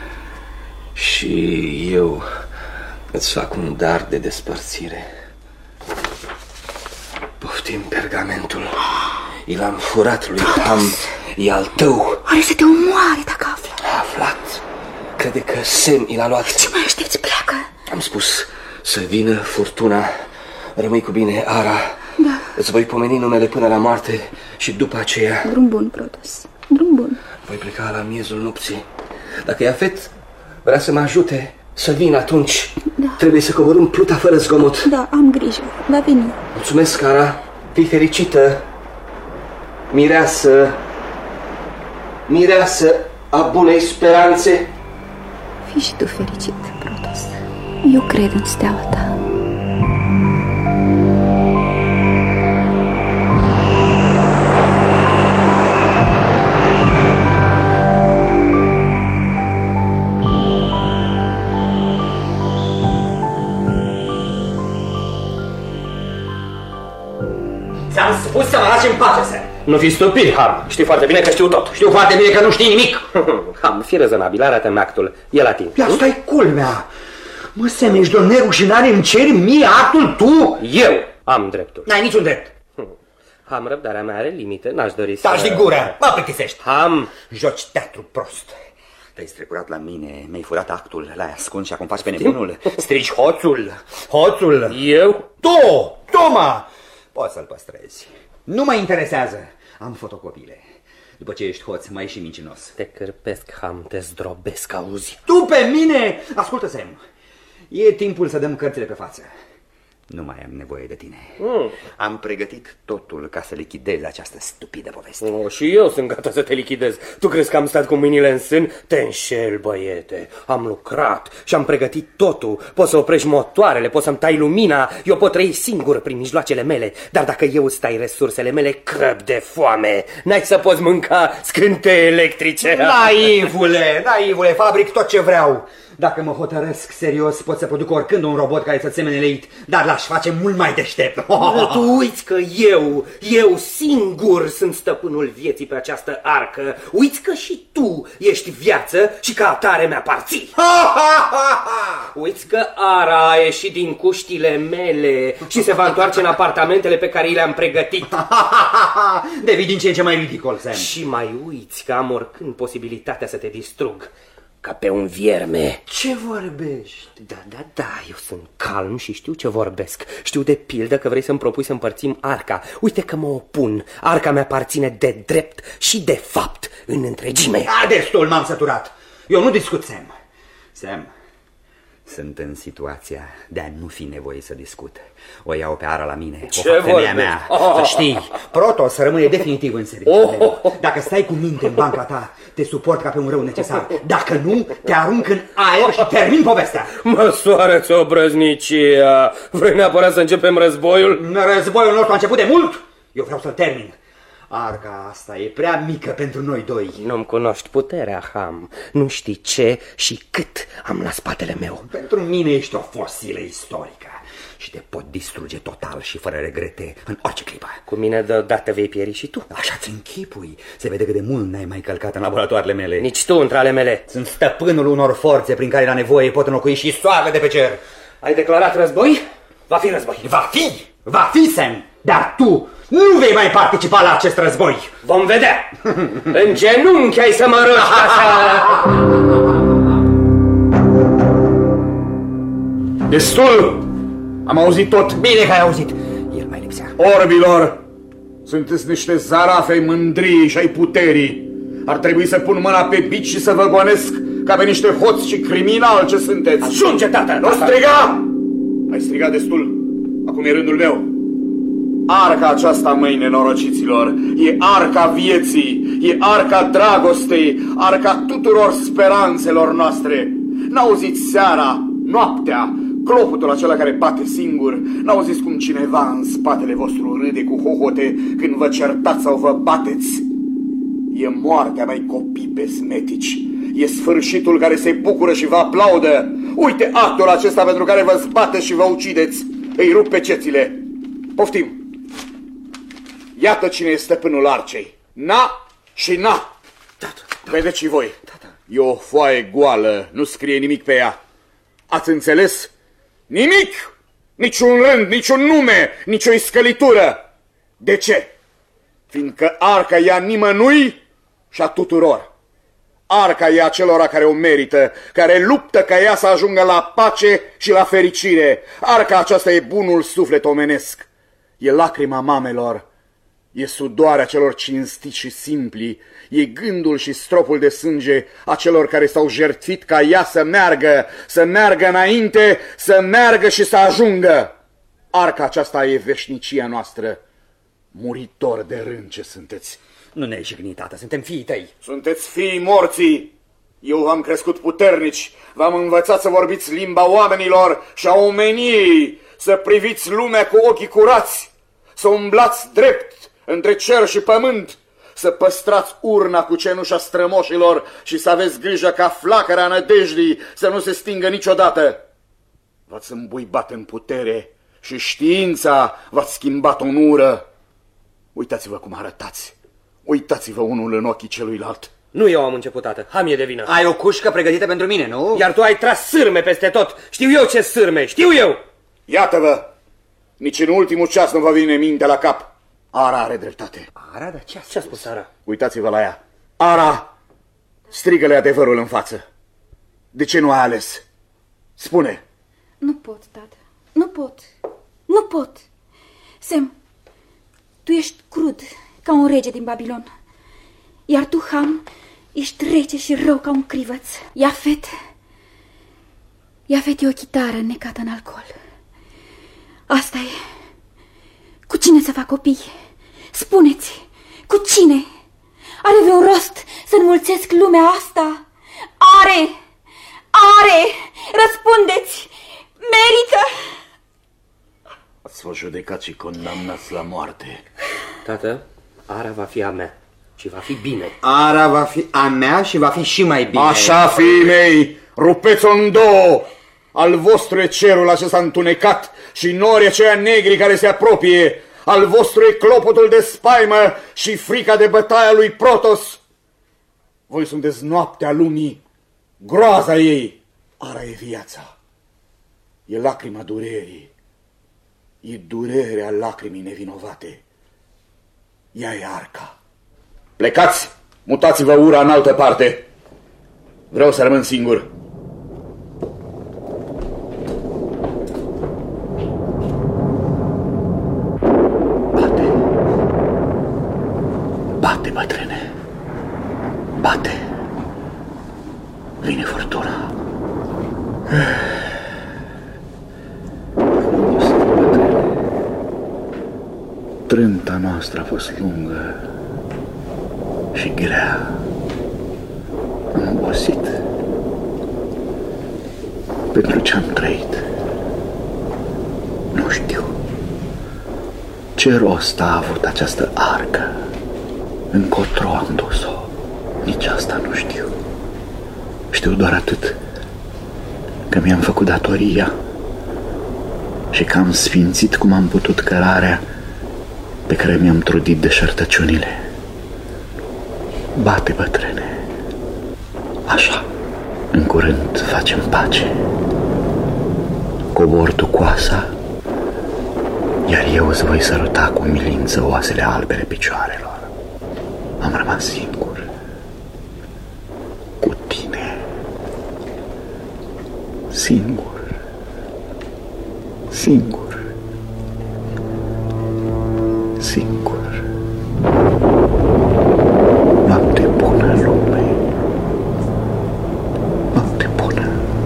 Și eu îți fac un dar de despărțire. Poftim pergamentul. I l-am furat lui Ham. E al tău. Are să te omoare dacă află. A aflat. Crede că Sem i l-a luat. Ce mai aștepți? Pleacă. Am spus să vină furtuna. Rămâi cu bine, Ara. Da. Îți voi pomeni numele până la moarte și după aceea... Drum bun, Protos. Drum bun. Voi pleca la miezul nopții. Dacă Iafet vrea să mă ajute să vin atunci, da. Trebuie să coborâm pluta fără zgomot. Da, am grijă. Va veni. Mulțumesc, Ara. Fii fericită. Mireasă. Mireasă a bunei speranțe. Fii și tu fericit, Protos. Eu cred în steaua ta. Ți-am spus să mă lași în pace, Sam. Nu fi stupid, Ham. Știi foarte bine că știu tot. Știu foarte bine că nu știi nimic. Ham, fi rezonabil, arată-mi actul. E la timp. Asta-i culmea. Mă, Sam, ești de nerușinare, îmi ceri mie actul tu? Eu am dreptul. N-ai niciun drept. Ham, răbdarea mea are limite, n-aș dori să... Taci din gură, mă plictisești. Ham. Joci teatru prost. Te-ai strecurat la mine, mi-ai furat actul, l-ai ascuns și acum faci pe nebunul. Strici hoțul, hoțul. Eu? Tu, Toma! Poți să-l păstrezi. Nu mă interesează. Am fotocopiile. După ce ești hoț, mai și mincinos. Te cârpesc, Ham, te zdrobesc, auzi? Tu pe mine! Ascultă, Sam. E timpul să dăm cărțile pe față. Nu mai am nevoie de tine. Mm. Am pregătit totul ca să lichidez această stupidă poveste. Oh, și eu sunt gata să te lichidez. Tu crezi că am stat cu mâinile în sân? Te înșel, băiete. Am lucrat și am pregătit totul. Poți să oprești motoarele, poți să-mi tai lumina. Eu pot trăi singur prin mijloacele mele. Dar dacă eu îți tai resursele mele, crăp de foame. N-ai să poți mânca scânteie electrice. Naivule, naivule, fabric tot ce vreau. Dacă mă hotărăsc serios, pot să produc oricând un robot care să-ți semene leit, dar l-aș face mult mai deștept. Tu uiți că eu, eu singur sunt stăpânul vieții pe această arcă. Uiți că și tu ești viață și ca atare mi-aparții. Uiți că Ara a ieșit din cuștile mele și se va întoarce în apartamentele pe care le-am pregătit. Devii din ce în ce mai ridicol, Sam. Și mai uiți că am oricând posibilitatea să te distrug. Ca pe un vierme. Ce vorbești? Da, da, da, eu sunt calm și știu ce vorbesc. Știu de pildă că vrei să-mi propui să împărțim arca. Uite că mă opun. Arca mea aparține de drept și de fapt în întregime. A, destul, m-am săturat. Eu nu discut, Sam. Sam, Sunt în situația de a nu fi nevoie să discut. O iau pe Ara la mine, Ce o fac femeia vorbe? mea. Oh. Să știi, Protos rămâne definitiv în serviciul oh. meu. Dacă stai cu minte în banca ta, te suport ca pe un rău necesar. Dacă nu, te arunc în aer și termin povestea. Măsoară-ți obrăznicia. Vrei neapărat să începem războiul? Războiul nostru a început de mult. Eu vreau să-l termin. Arca asta e prea mică pentru noi doi. Nu-mi cunoști puterea, Ham. Nu știi ce și cât am la spatele meu. Pentru mine ești o fosilă istorică și te pot distruge total și fără regrete în orice clipă. Cu mine deodată vei pieri și tu. Așa-ți închipui. Se vede că de mult n-ai mai călcat în laboratoarele mele. Nici tu între ale mele. Sunt stăpânul unor forțe prin care la nevoie pot înlocui și soarele de pe cer. Ai declarat război? Va fi război. Va fi! Va fi, Sam! Dar tu nu vei mai participa la acest război. Vom vedea. În genunchi ai să mă rogi ca să... Destul! Am auzit tot. Bine că ai auzit. El mai lipsea. Orbilor, sunteți niște zarafe ai mândriei și ai puterii. Ar trebui să pun mâna pe bici și să vă gonesc ca pe niște hoți și criminali ce sunteți. Ajunge, tată! Nu striga! Ai strigat destul. Acum e rândul meu. Arca aceasta, măi, nenorociților, e arca vieții, e arca dragostei, arca tuturor speranțelor noastre. N-auziți seara, noaptea, clopotul acela care bate singur? N-auziți cum cineva în spatele vostru râde cu hohote când vă certați sau vă bateți? E moartea, mai copii besmetici. E sfârșitul care se bucură și vă aplaudă. Uite actul acesta pentru care vă zbateți și vă ucideți. Îi rup pe cețile. Poftim. Iată cine e stăpânul arcei. Na și na. Vedeți și voi. E o foaie goală, nu scrie nimic pe ea. Ați înțeles? Nimic! Niciun rând, niciun nume, nicio iscălitură. De ce? Fiindcă arca e a nimănui și a tuturor. Arca e a celora care o merită, care luptă ca ea să ajungă la pace și la fericire. Arca aceasta e bunul suflet omenesc. E lacrima mamelor, e sudoarea celor cinstiți și simpli, e gândul și stropul de sânge a celor care s-au jertfit ca ea să meargă, să meargă înainte, să meargă și să ajungă. Arca aceasta e veșnicia noastră. Muritor de rând ce sunteți. Nu ne-ai jignit, tată, suntem fiii tăi. Sunteți fiii morții. Eu v-am crescut puternici, v-am învățat să vorbiți limba oamenilor și a omeniei, să priviți lumea cu ochii curați, să umblați drept între cer și pământ, să păstrați urna cu cenușa strămoșilor și să aveți grijă ca flacăra nădejdii să nu se stingă niciodată. V-ați îmbuibat în putere și știința v-ați schimbat în ură. Uitați-vă cum arătați. Uitați-vă unul în ochii celuilalt. Nu eu am început, tată. Ham e de vină. Ai o cușcă pregătită pentru mine, nu? Iar tu ai tras sârme peste tot. Știu eu ce sârme, știu eu. Iată-vă. Nici în ultimul ceas nu vă vine minte la cap. Ara are dreptate. Ara? Dar ce a Ce a spus Ara? Uitați-vă la ea. Ara, strigă-le adevărul în față. De ce nu ai ales? Spune. Nu pot, tată. Nu pot. Nu pot. Sam, tu ești crud ca un rege din Babilon. Iar tu, Ham, ești rece și rău ca un crivăț. Iafet, Iafet e o chitară înnecată în alcool. Asta e. Cu cine să fac copii? Spuneți, cu cine? Are vreun rost să înmulțesc lumea asta? Are! Are! Răspundeți! Merită! Ați fost judecați și condamnați la moarte. Tată, Ara va fi a mea și va fi bine. Ara va fi a mea și va fi și mai bine. Așa, fiii mei, rupeți-o în două. Al vostru e cerul acesta întunecat și norii aceia negri care se apropie. Al vostru e clopotul de spaimă și frica de bătaia lui Protos. Voi sunteți noaptea lumii, groaza ei. Ara e viața, e lacrima durerii, e durerea lacrimii nevinovate. Ea e arca. Plecați, mutați-vă ura în altă parte. Vreau să rămân singur. Bate. Bate, bătrâne. Bate. Vine furtuna. Trânta noastră a fost lungă și grea. Am obosit pentru ce am trăit. Nu știu ce rost a avut această arcă, încotro am dus-o. Nici asta nu știu. Știu doar atât, că mi-am făcut datoria și că am sfințit cum am putut cărarea pe care mi-am trudit deșertăciunile. Bate, bătrâne. Așa, în curând facem pace. Cobor tu coasa, iar eu îți voi săruta cu milință oasele albele picioarelor. Am rămas singur cu tine. Singur. Singur. Singur. Noapte bună, lume. Noapte bună.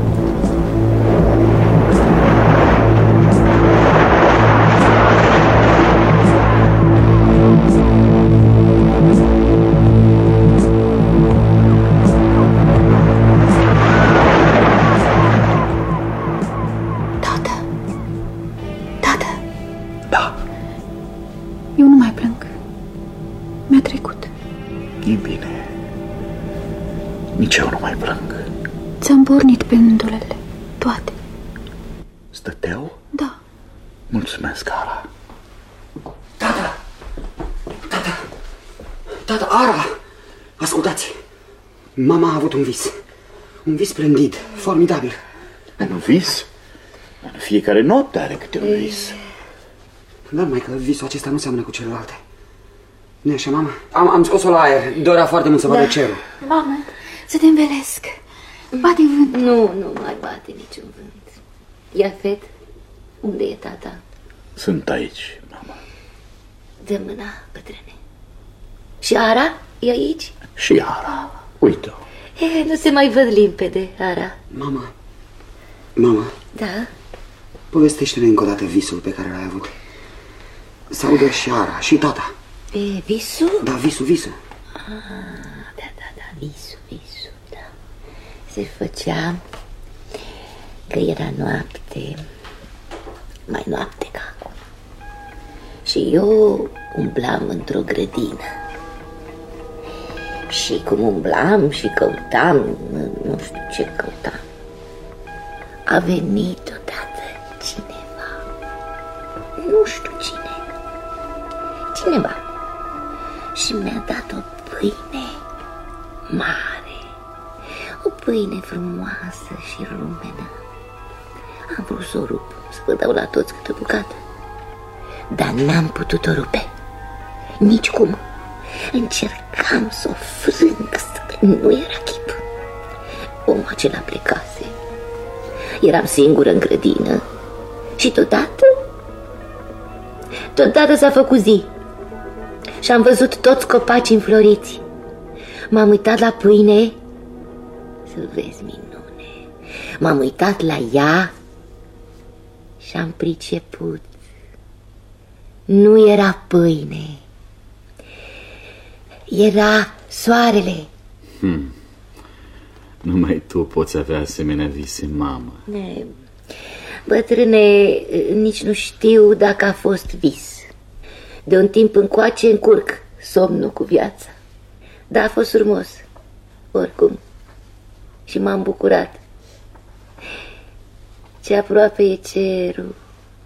Tată. Tată. Da, Eu nu mai plâng. Mi-a trecut. e bine. Nici eu nu mai plâng. Ți-am pornit pendulele. Toate. Stăteau? Da. Mulțumesc, Ara. Tata! Tata! Tata, Ara! Ascultați! Mama a avut un vis. Un vis splendid, formidabil. Un vis? În fiecare noapte are câte un vis. Dar mai că visul acesta nu seamănă cu celelalte. Nu așa, mama? Am, am scos-o la aer. Dorea foarte mult să vadă Da. cerul. Mamă, să te învelesc. Bate vânt. Nu, nu mai bate niciun vânt. Iafet, unde e tata? Sunt aici, mama. Dă mâna, bătrâne. Și Ara e aici? Și Ara. Uite-o. E, nu se mai văd limpede, Ara. Mama, mama, Da? povestește-ne încă o dată visul pe care l-ai avut. Să audă și Ara, și tata. E visul? Da, visul, visul. Ah, da, da, da, visul, visul, da. Se făcea că era noapte, mai noapte ca acum. Și eu umblam într-o grădină. Și cum umblam și căutam, nu știu ce căutam, a venit odată cineva. Nu știu cine. Cineva. Și mi-a dat o pâine mare. O pâine frumoasă și rumenă. Am vrut să o rup, să vă dau la toți câte o bucată. Dar n-am putut o rupe. Nici cum. Încercam să o frâng, nu era chip. Omul acela plecase. Eram singură în grădină. Și deodată Deodată s-a făcut zi. Și am văzut toți copacii înfloriți. M-am uitat la pâine. Să vezi, minune. M-am uitat la ea și am priceput. Nu era pâine. Era soarele. Hmm. Numai tu poți avea asemenea vise, mamă. Ne, bătrâne, nici nu știu dacă a fost vis. De un timp încoace încurc somnul cu viața. Dar a fost frumos, oricum. Și m-am bucurat. Ce aproape e cerul.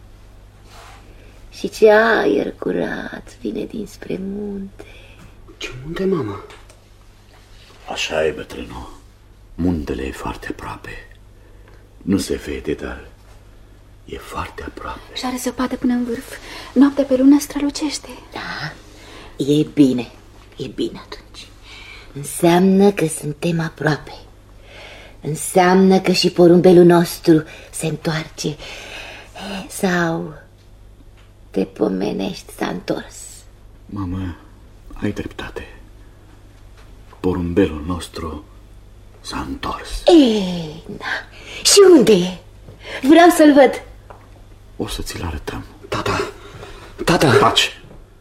Și ce aer curat vine dinspre munte. Ce munte, mama? Așa e, bătrânul. Muntele e foarte aproape. Nu se vede, dar e foarte aproape. Și are zăpadă până în vârf. Noaptea pe lună strălucește. Da, e bine. E bine atunci. Înseamnă că suntem aproape. Înseamnă că și porumbelul nostru se întoarce. Sau te pomenești, s-a întors. Mamă, ai dreptate. Porumbelul nostru s-a întors. Ei, da. Și unde e? Vreau să-l văd. O să ți-l arătăm. Tata, tata. Taci,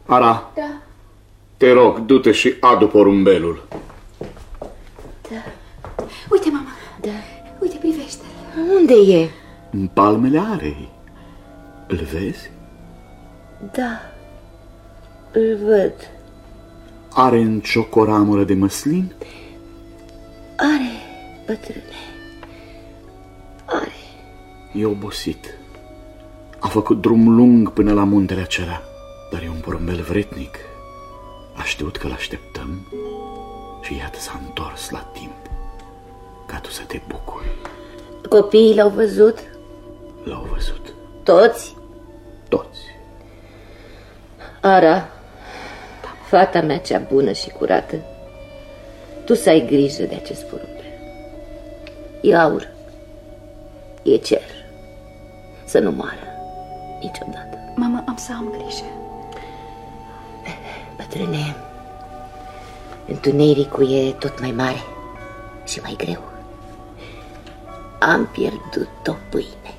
Ara, Da. te rog, du-te și adu porumbelul. Da. Uite, mama. Da. Uite, privește-l. Unde e? În palmele arei. Îl vezi? Da. Îl văd. Are în cioc o ramură de măslin? Are, bătrâne. Are. E obosit. A făcut drum lung până la muntele acela, dar e un porumbel vretnic. A știut că l-așteptăm și iată s-a întors la timp, ca tu să te bucuri. Copiii l-au văzut? L-au văzut. Toți? Toți. Ara, fata mea cea bună și curată, tu să ai grijă de acest porumbel. E aur, e cer, să nu moară niciodată. Mama, am să am grijă. Bătrâne, întunericul e tot mai mare și mai greu. Am pierdut o pâine.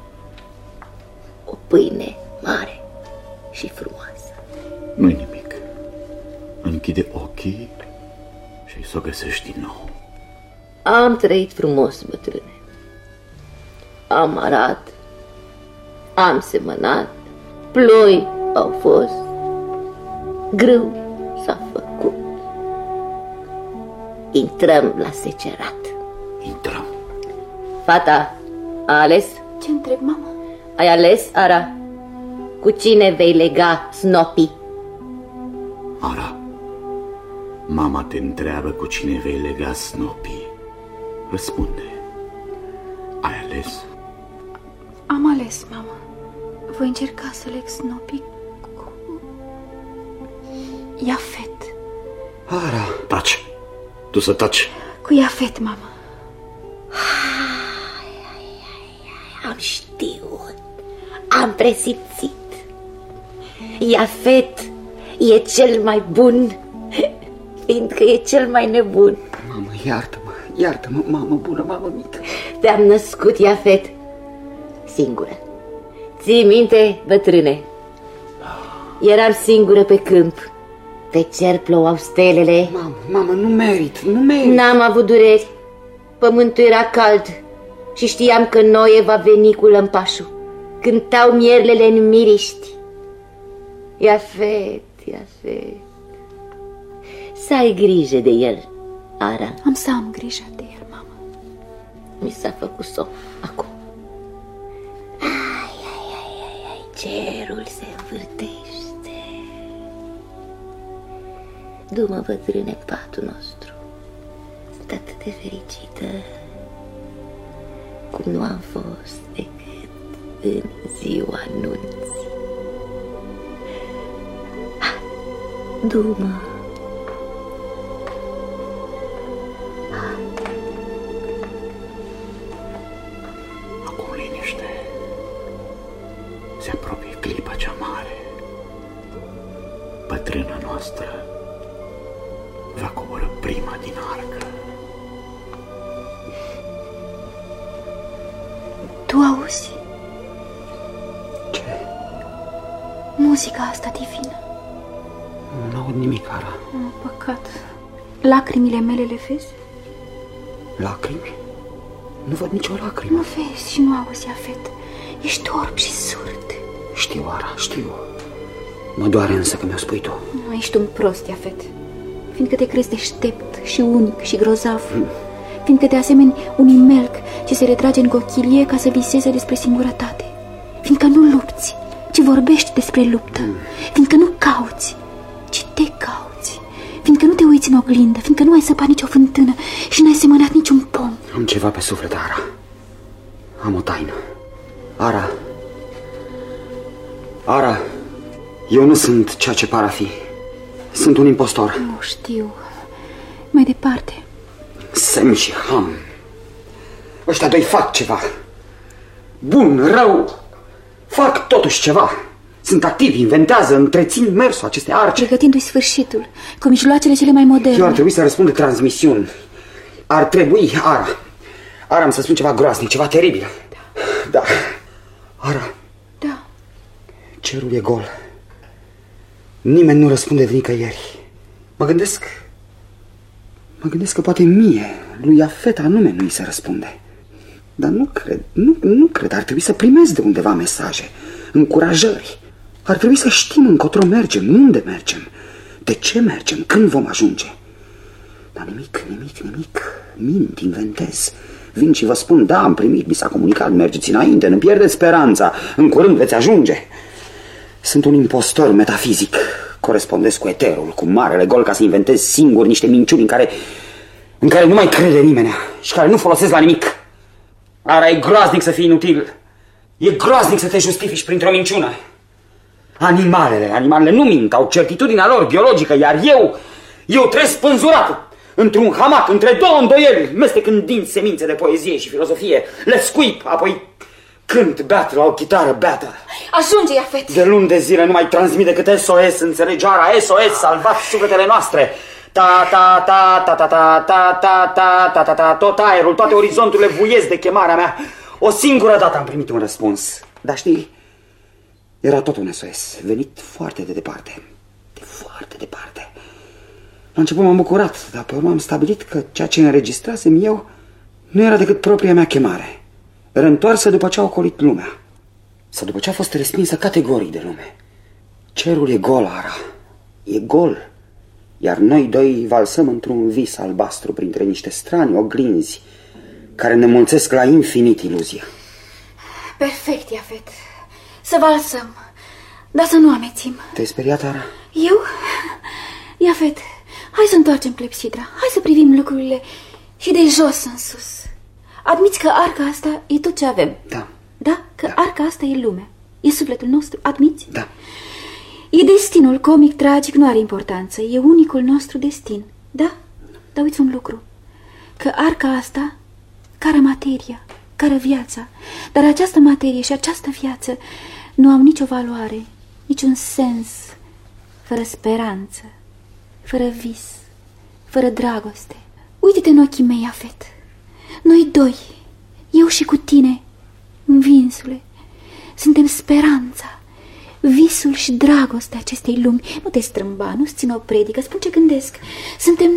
O pâine mare și frumoasă. Nu-i nimic. Închide ochii și să o găsești din nou. Am trăit frumos, bătrâne. Am arat, am semănat, ploi au fost, grâu s-a făcut. Intrăm la secerat. Intrăm. Fata, a ales? Ce întreb, mama? Ai ales, Ara? Cu cine vei lega Snoopy? Ara, mama te întreabă cu cine vei lega Snoopy. Răspunde. Ai ales? Am ales, mama. Voi încerca să leg Snoopy cu... Iafet. Ara. Taci. Tu să taci. Cu Iafet, mama. Am știut, am presimțit. Iafet e cel mai bun, fiindcă e cel mai nebun. Mamă, iartă-mă, iartă-mă, mamă bună, mamă mică. Te-am născut, Iafet, singură. Ții minte, bătrâne? Eram singură pe câmp. Pe cer plouau stelele. Mamă, mamă, nu merit, nu merit. N-am avut dureri. Pământul era cald și știam că Noe va veni cu lămpașul. Cântau mierlele în miriști. Iafet, Iafet, să ai grijă de el, Ara. Am să am grijă de el, mama. Mi s-a făcut somn acum. Ai, ai, ai, ai, ai, cerul se învârtește. Du-mă, bătrâne, patul nostru, atât de fericită cum nu am fost decât în ziua nunții. Du-mă. Acum liniște. Se apropie clipa cea mare. Bătrâna noastră va coborî prima din arcă. Tu auzi? Ce? Muzica asta divină. Nu aud nimic, Ara. Oh, păcat. Lacrimile mele le vezi? Lacrimi? Nu văd nicio lacrimă. Nu vezi și nu auzi, Iafet. Ești orb și surd. Știu, Ara, știu. Mă doare însă că mi-o spui tu. Nu, ești un prost, Iafet. Fiindcă te crezi deștept și unic și grozav. Mm. Fiindcă te asemeni unui melc ce se retrage în cochilie ca să viseze despre singurătate. Fiindcă nu lupți, ci vorbești despre luptă. Mm. Fiindcă nu cauți, ci te cauți. Fiindcă nu te uiți în oglindă, fiindcă nu ai săpat nicio fântână și n-ai semănat niciun pom. Am ceva pe suflet, Ara. Am o taină. Ara. Ara, eu nu sunt ceea ce par a fi. Sunt un impostor. Nu știu. Mai departe. Sem și Ham. Ăștia doi fac ceva. Bun, rău. Fac totuși ceva. Sunt activi, inventează, întrețin mersul acestei arce. Pregătindu-i sfârșitul, cu mijloacele cele mai moderne. Eu ar trebui să răspund de transmisiuni. Ar trebui, Ara. Ara, am să spun ceva groaznic, ceva teribil. Da. Da. Ara. Da. Cerul e gol. Nimeni nu răspunde de nicăieri. Mă gândesc... Mă gândesc că poate mie, lui Iafet anume, nu-i se răspunde. Dar nu cred, nu, nu cred. Ar trebui să primesc de undeva mesaje, încurajări. Ar trebui să știm încotro mergem, unde mergem, de ce mergem, când vom ajunge. Dar nimic, nimic, nimic. Mint, inventez. Vin și vă spun, da, am primit, mi s-a comunicat, mergeți înainte, nu pierdeți speranța, în curând veți ajunge. Sunt un impostor metafizic. Corespondesc cu eterul, cu marele gol, ca să inventez singur niște minciuni în care, în care nu mai crede nimeni și care nu folosesc la nimic. Ara, e groaznic să fii inutil. E groaznic să te justifici printr-o minciună. Animalele, animalele nu mint, au certitudinea lor biologică, iar eu, eu trăiesc spânzurat într-un hamac, între două îndoieli, mestecând dinți semințe de poezie și filozofie, le scuip, apoi cânt, beat la o chitară beată. Ajunge, Iafet! De luni de zile nu mai transmit decât S O S, înțelegi, Ara? S O S, salvați sufletele noastre! Ta, ta, ta, ta, ta, ta, ta, ta, ta, ta, ta, ta, tot aerul, toate orizonturile vuiesc de chemarea mea. O singură dată am primit un răspuns. Dar știi, era tot un S O S, venit foarte de departe, de foarte departe. La început m-am bucurat, dar pe urmă am stabilit că ceea ce înregistrasem eu nu era decât propria mea chemare, reîntoarsă după ce a ocolit lumea, sau după ce a fost respinsă categoric de lume. Cerul e gol, Ara, e gol. Iar noi doi valsăm într-un vis albastru printre niște strani oglinzi care ne mulțesc la infinit iluzia. Perfect, Iafet. Să valsăm, dar să nu amețim. Te-ai speriat, Ara? Eu? Iafet, hai să întoarcem clepsidra. Hai să privim lucrurile și de jos în sus. Admiți că arca asta e tot ce avem? Da. Da? Că da. Arca asta e lumea, e sufletul nostru, admiți? Da. E destinul comic, tragic, nu are importanță. E unicul nostru destin. Da? Dar uiți un lucru. Că arca asta cară materia, cară viața. Dar această materie și această viață nu au nicio valoare, niciun sens, fără speranță, fără vis, fără dragoste. Uite-te în ochii mei, Iafet. Noi doi, eu și cu tine, învinsule, suntem speranța, visul și dragostea acestei lumi. Nu te strâmba, nu-ți ține o predică, spun ce gândesc. Suntem...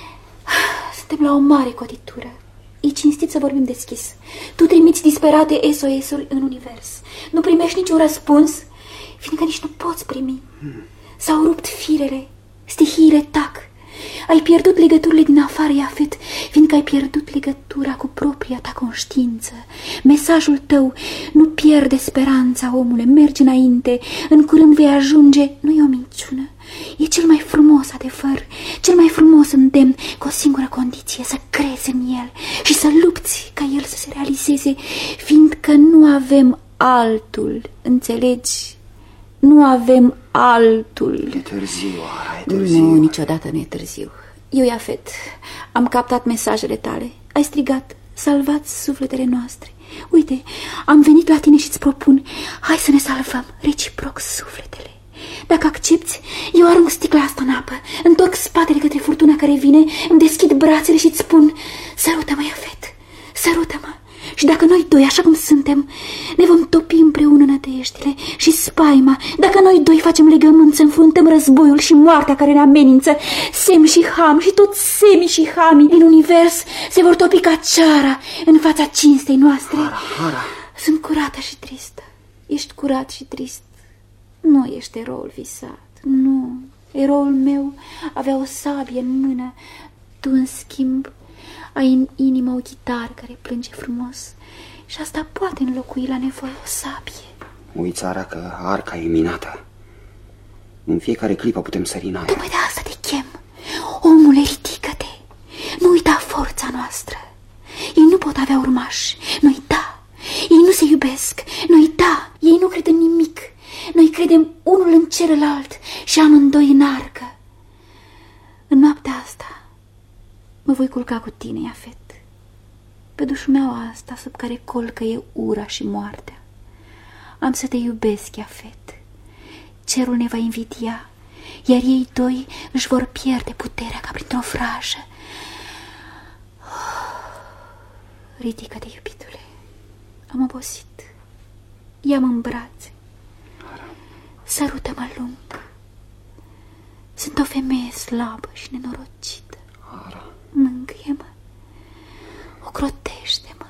Suntem la o mare cotitură. E cinstit să vorbim deschis. Tu trimiți disperate S O S-ul în univers. Nu primești niciun răspuns, fiindcă nici nu poți primi. S-au rupt firele, stihiile tac. Ai pierdut legăturile din afară, Iafet, fiindcă ai pierdut legătura cu propria ta conștiință. Mesajul tău nu pierde speranța, omule, mergi înainte, în curând vei ajunge. Nu e o minciună, e cel mai frumos adevăr, cel mai frumos îndemn, cu o singură condiție, să crezi în el și să lupți ca el să se realizeze, fiindcă nu avem altul, înțelegi? Nu avem altul. E târziu, Ara, e târziu. Nu, niciodată nu e târziu. Eu, Iafet, am captat mesajele tale. Ai strigat, salvați sufletele noastre. Uite, am venit la tine și îți propun, hai să ne salvăm reciproc sufletele. Dacă accepti, eu arunc sticla asta în apă, întorc spatele către furtuna care vine, îmi deschid brațele și îți spun, sărută-mă, Iafet, sărută-mă. Și dacă noi doi, așa cum suntem, ne vom topi împreună nădejdile și spaima, dacă noi doi facem legământ să înfruntăm războiul și moartea care ne amenință, Sem și Ham și toți Semi și Hami din univers se vor topi ca ceara în fața cinstei noastre. Ara, Ara. Sunt curată și tristă. Ești curat și trist. Nu ești eroul visat. Nu. Eroul meu avea o sabie în mână. Tu, în schimb, ai în inimă o chitară care plânge frumos și asta poate înlocui la nevoie o sabie. Uiți, Ara, că arca e minată. În fiecare clipă putem sări în aer. Tocmai de asta te chem. Omule, ridică-te. Nu uita forța noastră. Ei nu pot avea urmași. Noi da. Ei nu se iubesc. Noi da. Ei nu cred în nimic. Noi credem unul în celălalt și amândoi în arcă. În noaptea asta mă voi culca cu tine, Iafet, pe dușumeaua asta sub care colcăie ura și moartea. Am să te iubesc, Iafet. Cerul ne va invidia, iar ei doi își vor pierde puterea ca printr-o vrajă. Ridică-te, iubitule. Am obosit. Ia-mă în brațe. Sărută-mă lung. Sunt o femeie slabă și nenorocită. Ara. Mângâie-mă. Ocrotește-mă.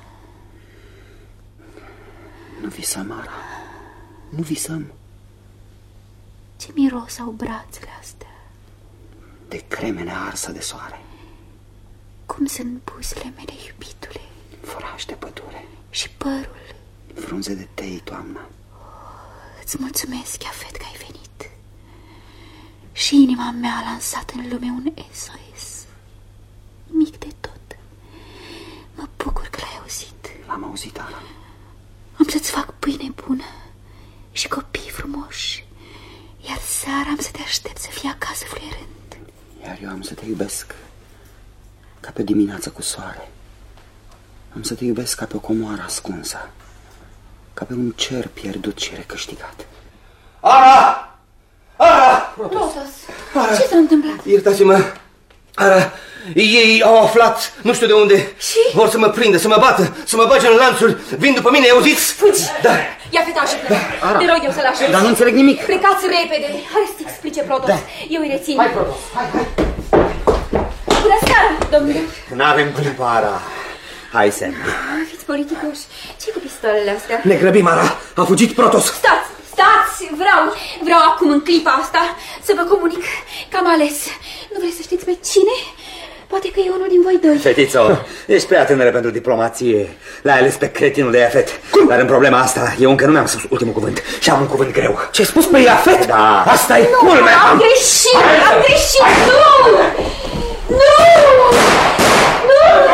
Nu visăm, Ara. Nu visăm. Ce miros au brațele astea? De cremene arsă de soare. Cum sunt buzele mele, iubitule? Furaș de pădure. Și părul? Frunze de tei, toamna. Oh, îți mulțumesc, Iafet, că ai venit. Și inima mea a lansat în lume un S O S. Mic de tot. Mă bucur că l-ai auzit. L-am auzit, Ara. Am să-ți fac pâine bună și copii frumoși. Iar seara am să te aștept să fii acasă fluierând. Iar eu am să te iubesc ca pe o dimineață cu soare. Am să te iubesc ca pe o comoară ascunsă, ca pe un cer pierdut și recâștigat. Ara! Ara! Protos, ce s-a întâmplat? Iertați-mă, Ara, ei au aflat, nu știu de unde. Și? Vor să mă prindă, să mă bată, să mă bage în lanțuri. Vin după mine, auziți? Fugi! Da. Iafet, ajută! Da. Te rog eu să-l ajut. Dar nu înțeleg nimic. Plecați repede. Hai să-ți explice, Protos. Da. Eu îi rețin. Hai, Protos, hai, hai. Bună seara, domnule. N-avem timp, Ara. Hai, Sam. Fiți politicoși. Ce cu pistolele astea? Ne grăbim, Ara. A fugit Protos. Stați, stați! Vreau, vreau acum în clipa asta să vă comunic că am ales. Nu vreți să știți pe cine? Poate că e unul din voi doi. Fetițo, ești prea tânără pentru diplomație. L-ai ales pe cretinul de Iafet. Cum? Dar în problema asta, eu încă nu mi-am spus ultimul cuvânt. Și am un cuvânt greu. Ce-ai spus pe Iafet? Da. Asta e Nu, culmea. am greșit, am greșit. Nu! Nu! Nu!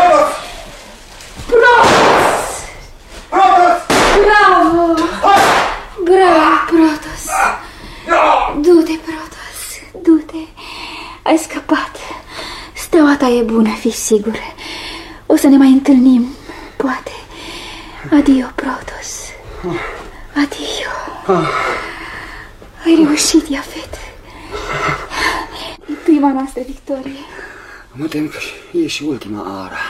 Protos! Bravo! Bravo, Protos! Du-te, Protos, du-te. Ai scăpat. Steaua ta e bună, fii sigur. O să ne mai întâlnim, poate. Adio, Protos. Adio. Ai reușit, Iafet. E prima noastră victorie. Mă tem că e și ultima, Ara.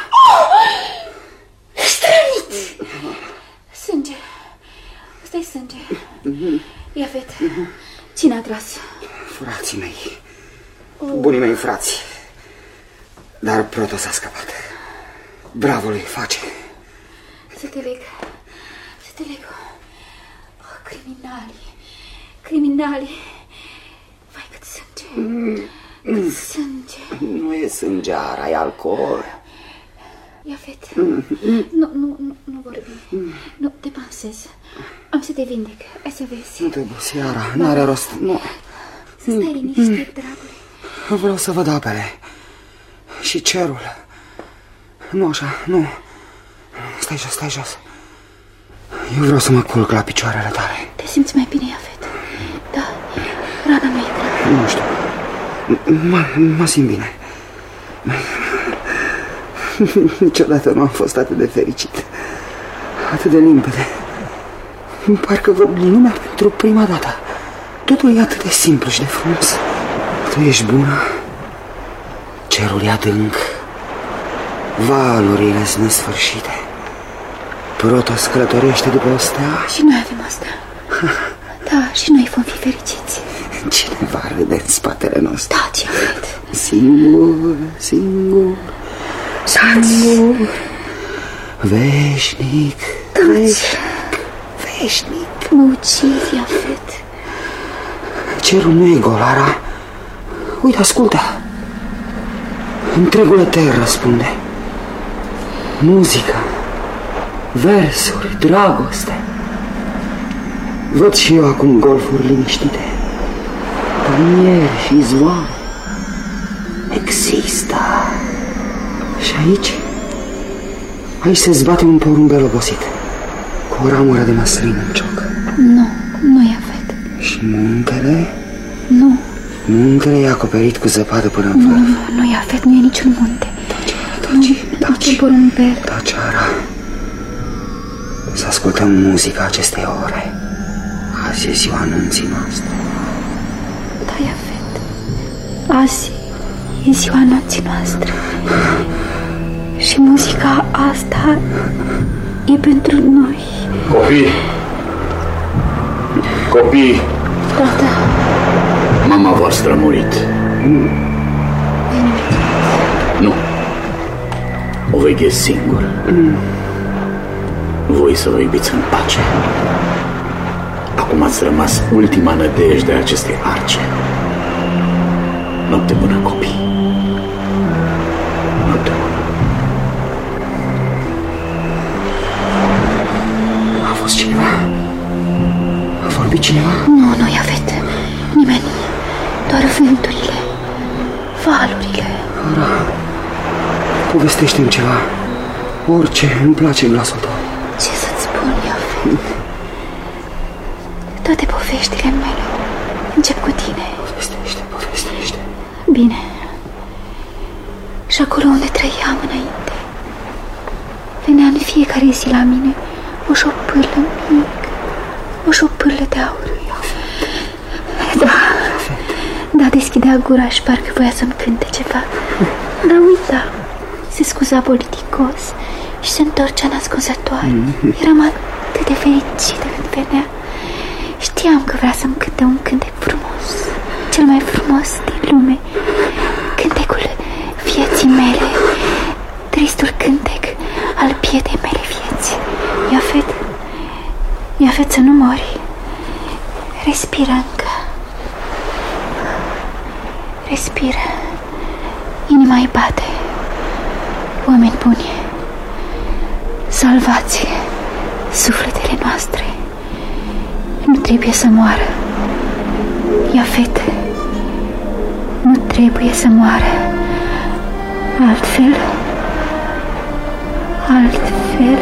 Strănit! Sânge. Ăsta-i sânge. Iafet, cine a tras? Frații mei. Bunii mei frați. Dar Protos a scăpat. Bravo lui, face. Să te leg. Să te leg. Oh, criminali. Criminali. Vai, cât sânge. Cât sânge. Nu e sânge, Ara, e alcool. Iafet, nu, nu, nu, nu vorbi. Nu, te pansez. Am să te vindec, ai să vezi. Nu te obosi, Ara, n-are rost. Nu. Să stai liniștit, dragule. Vreau să văd apele. Și cerul. Nu așa, nu. Stai jos, stai jos. Eu vreau să mă culc la picioarele tale. Te simți mai bine, Iafet? Da, rana mea e grea. Nu știu. Mă, mă simt bine. Niciodată nu am fost atât de fericit. Atât de limpede. Parcă văd lumea pentru prima dată. Totul e atât de simplu și de frumos. Tu ești bună. Cerul e adânc. Valurile sunt nesfârșite. Protos călătorește după o stea. Și noi avem asta. Da, și noi vom fi fericiți. Cineva râde în spatele nostru. Da, ce cred. Singur, singur, singur. Veșnic, veșnic, veșnic. Mă ucizi, Iafet. Cerul nu e gol, Ara. Uite, ascultă. Întregul eter răspunde. Muzică, versuri, dragoste. Văd și eu acum golfuri liniștite, pănieri și izvoare. Există. Și aici, aici se zbate un porumbel obosit, cu o ramură de măsline în cioc. Nu, nu, Iafet. Și muntele? Nu. Muntele e acoperit cu zăpadă până în Nu, vârf. nu, nu, Iafet, nu e niciun munte. Taci, taci, Niciun porumbel. taci, Ara. Să ascultăm muzica acestei ore. Azi e ziua anunții noastre. Da, Iafet. Azi e ziua noții noastre. Și muzica asta e pentru noi. Copii! Copii! Tata. Mama voastră a murit. Mm. Nu. O veghez singur. Mm. Voi să vă iubiți în pace. Acum ați rămas ultima nădejde a acestei arce. Noapte bună, copii. Noapte bună. A fost cineva? A vorbit cineva? Nu, nu, Iafet. Nimeni. Doar vânturile, valurile. Ara, povestește-mi ceva. Orice, îmi place glasul tău. Ce să-ți spun, Iafet? Toate poveștile mele încep cu tine. Povestește, povestește. Bine. Și acolo unde trăiam înainte, venea în fiecare zi la mine o șopârlă mică, o șopârlă de aur. Da, da, deschidea gura și parcă voia să-mi cânte ceva. Dar uita, se scuza politicos și se întorcea nascunzătoare. Eram atât de fericită când venea. Știam că vrea să-mi cânte un cântec frumos, cel mai frumos din lume, cântecul vieții mele, tristul cântec al pietei mele vieți. Iafet, Iafet, să nu mori. Respiră încă. Respiră. Inima îi bate. Oameni buni, salvați sufletele noastre. Nu trebuie să moară. Iafet, nu trebuie să moară. Altfel, altfel...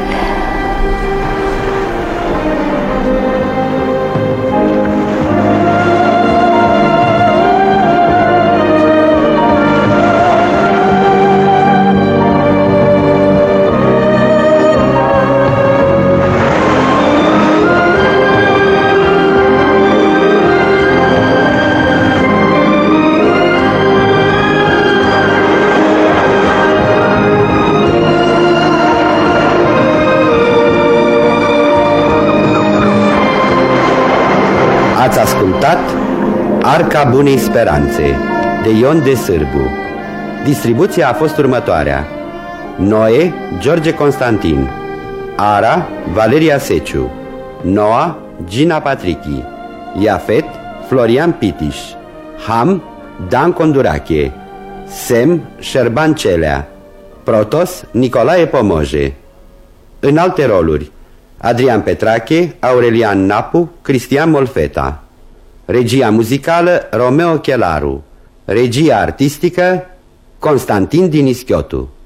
Ați ascultat Arca Bunei Speranțe de Ion de Sârbu. Distribuția a fost următoarea: Noe, George Constantin; Ara, Valeria Seciu; Noa, Gina Patrichi; Iafet, Florian Pitiș; Ham, Dan Condurache; Sem, Șerban Celea; Protos, Nicolae Pomoje. În alte roluri: Adrian Petrache, Aurelian Napu, Cristian Molfeta. Regia muzicală Romeo Chelaru. Regia artistică Constantin Dinischiotu.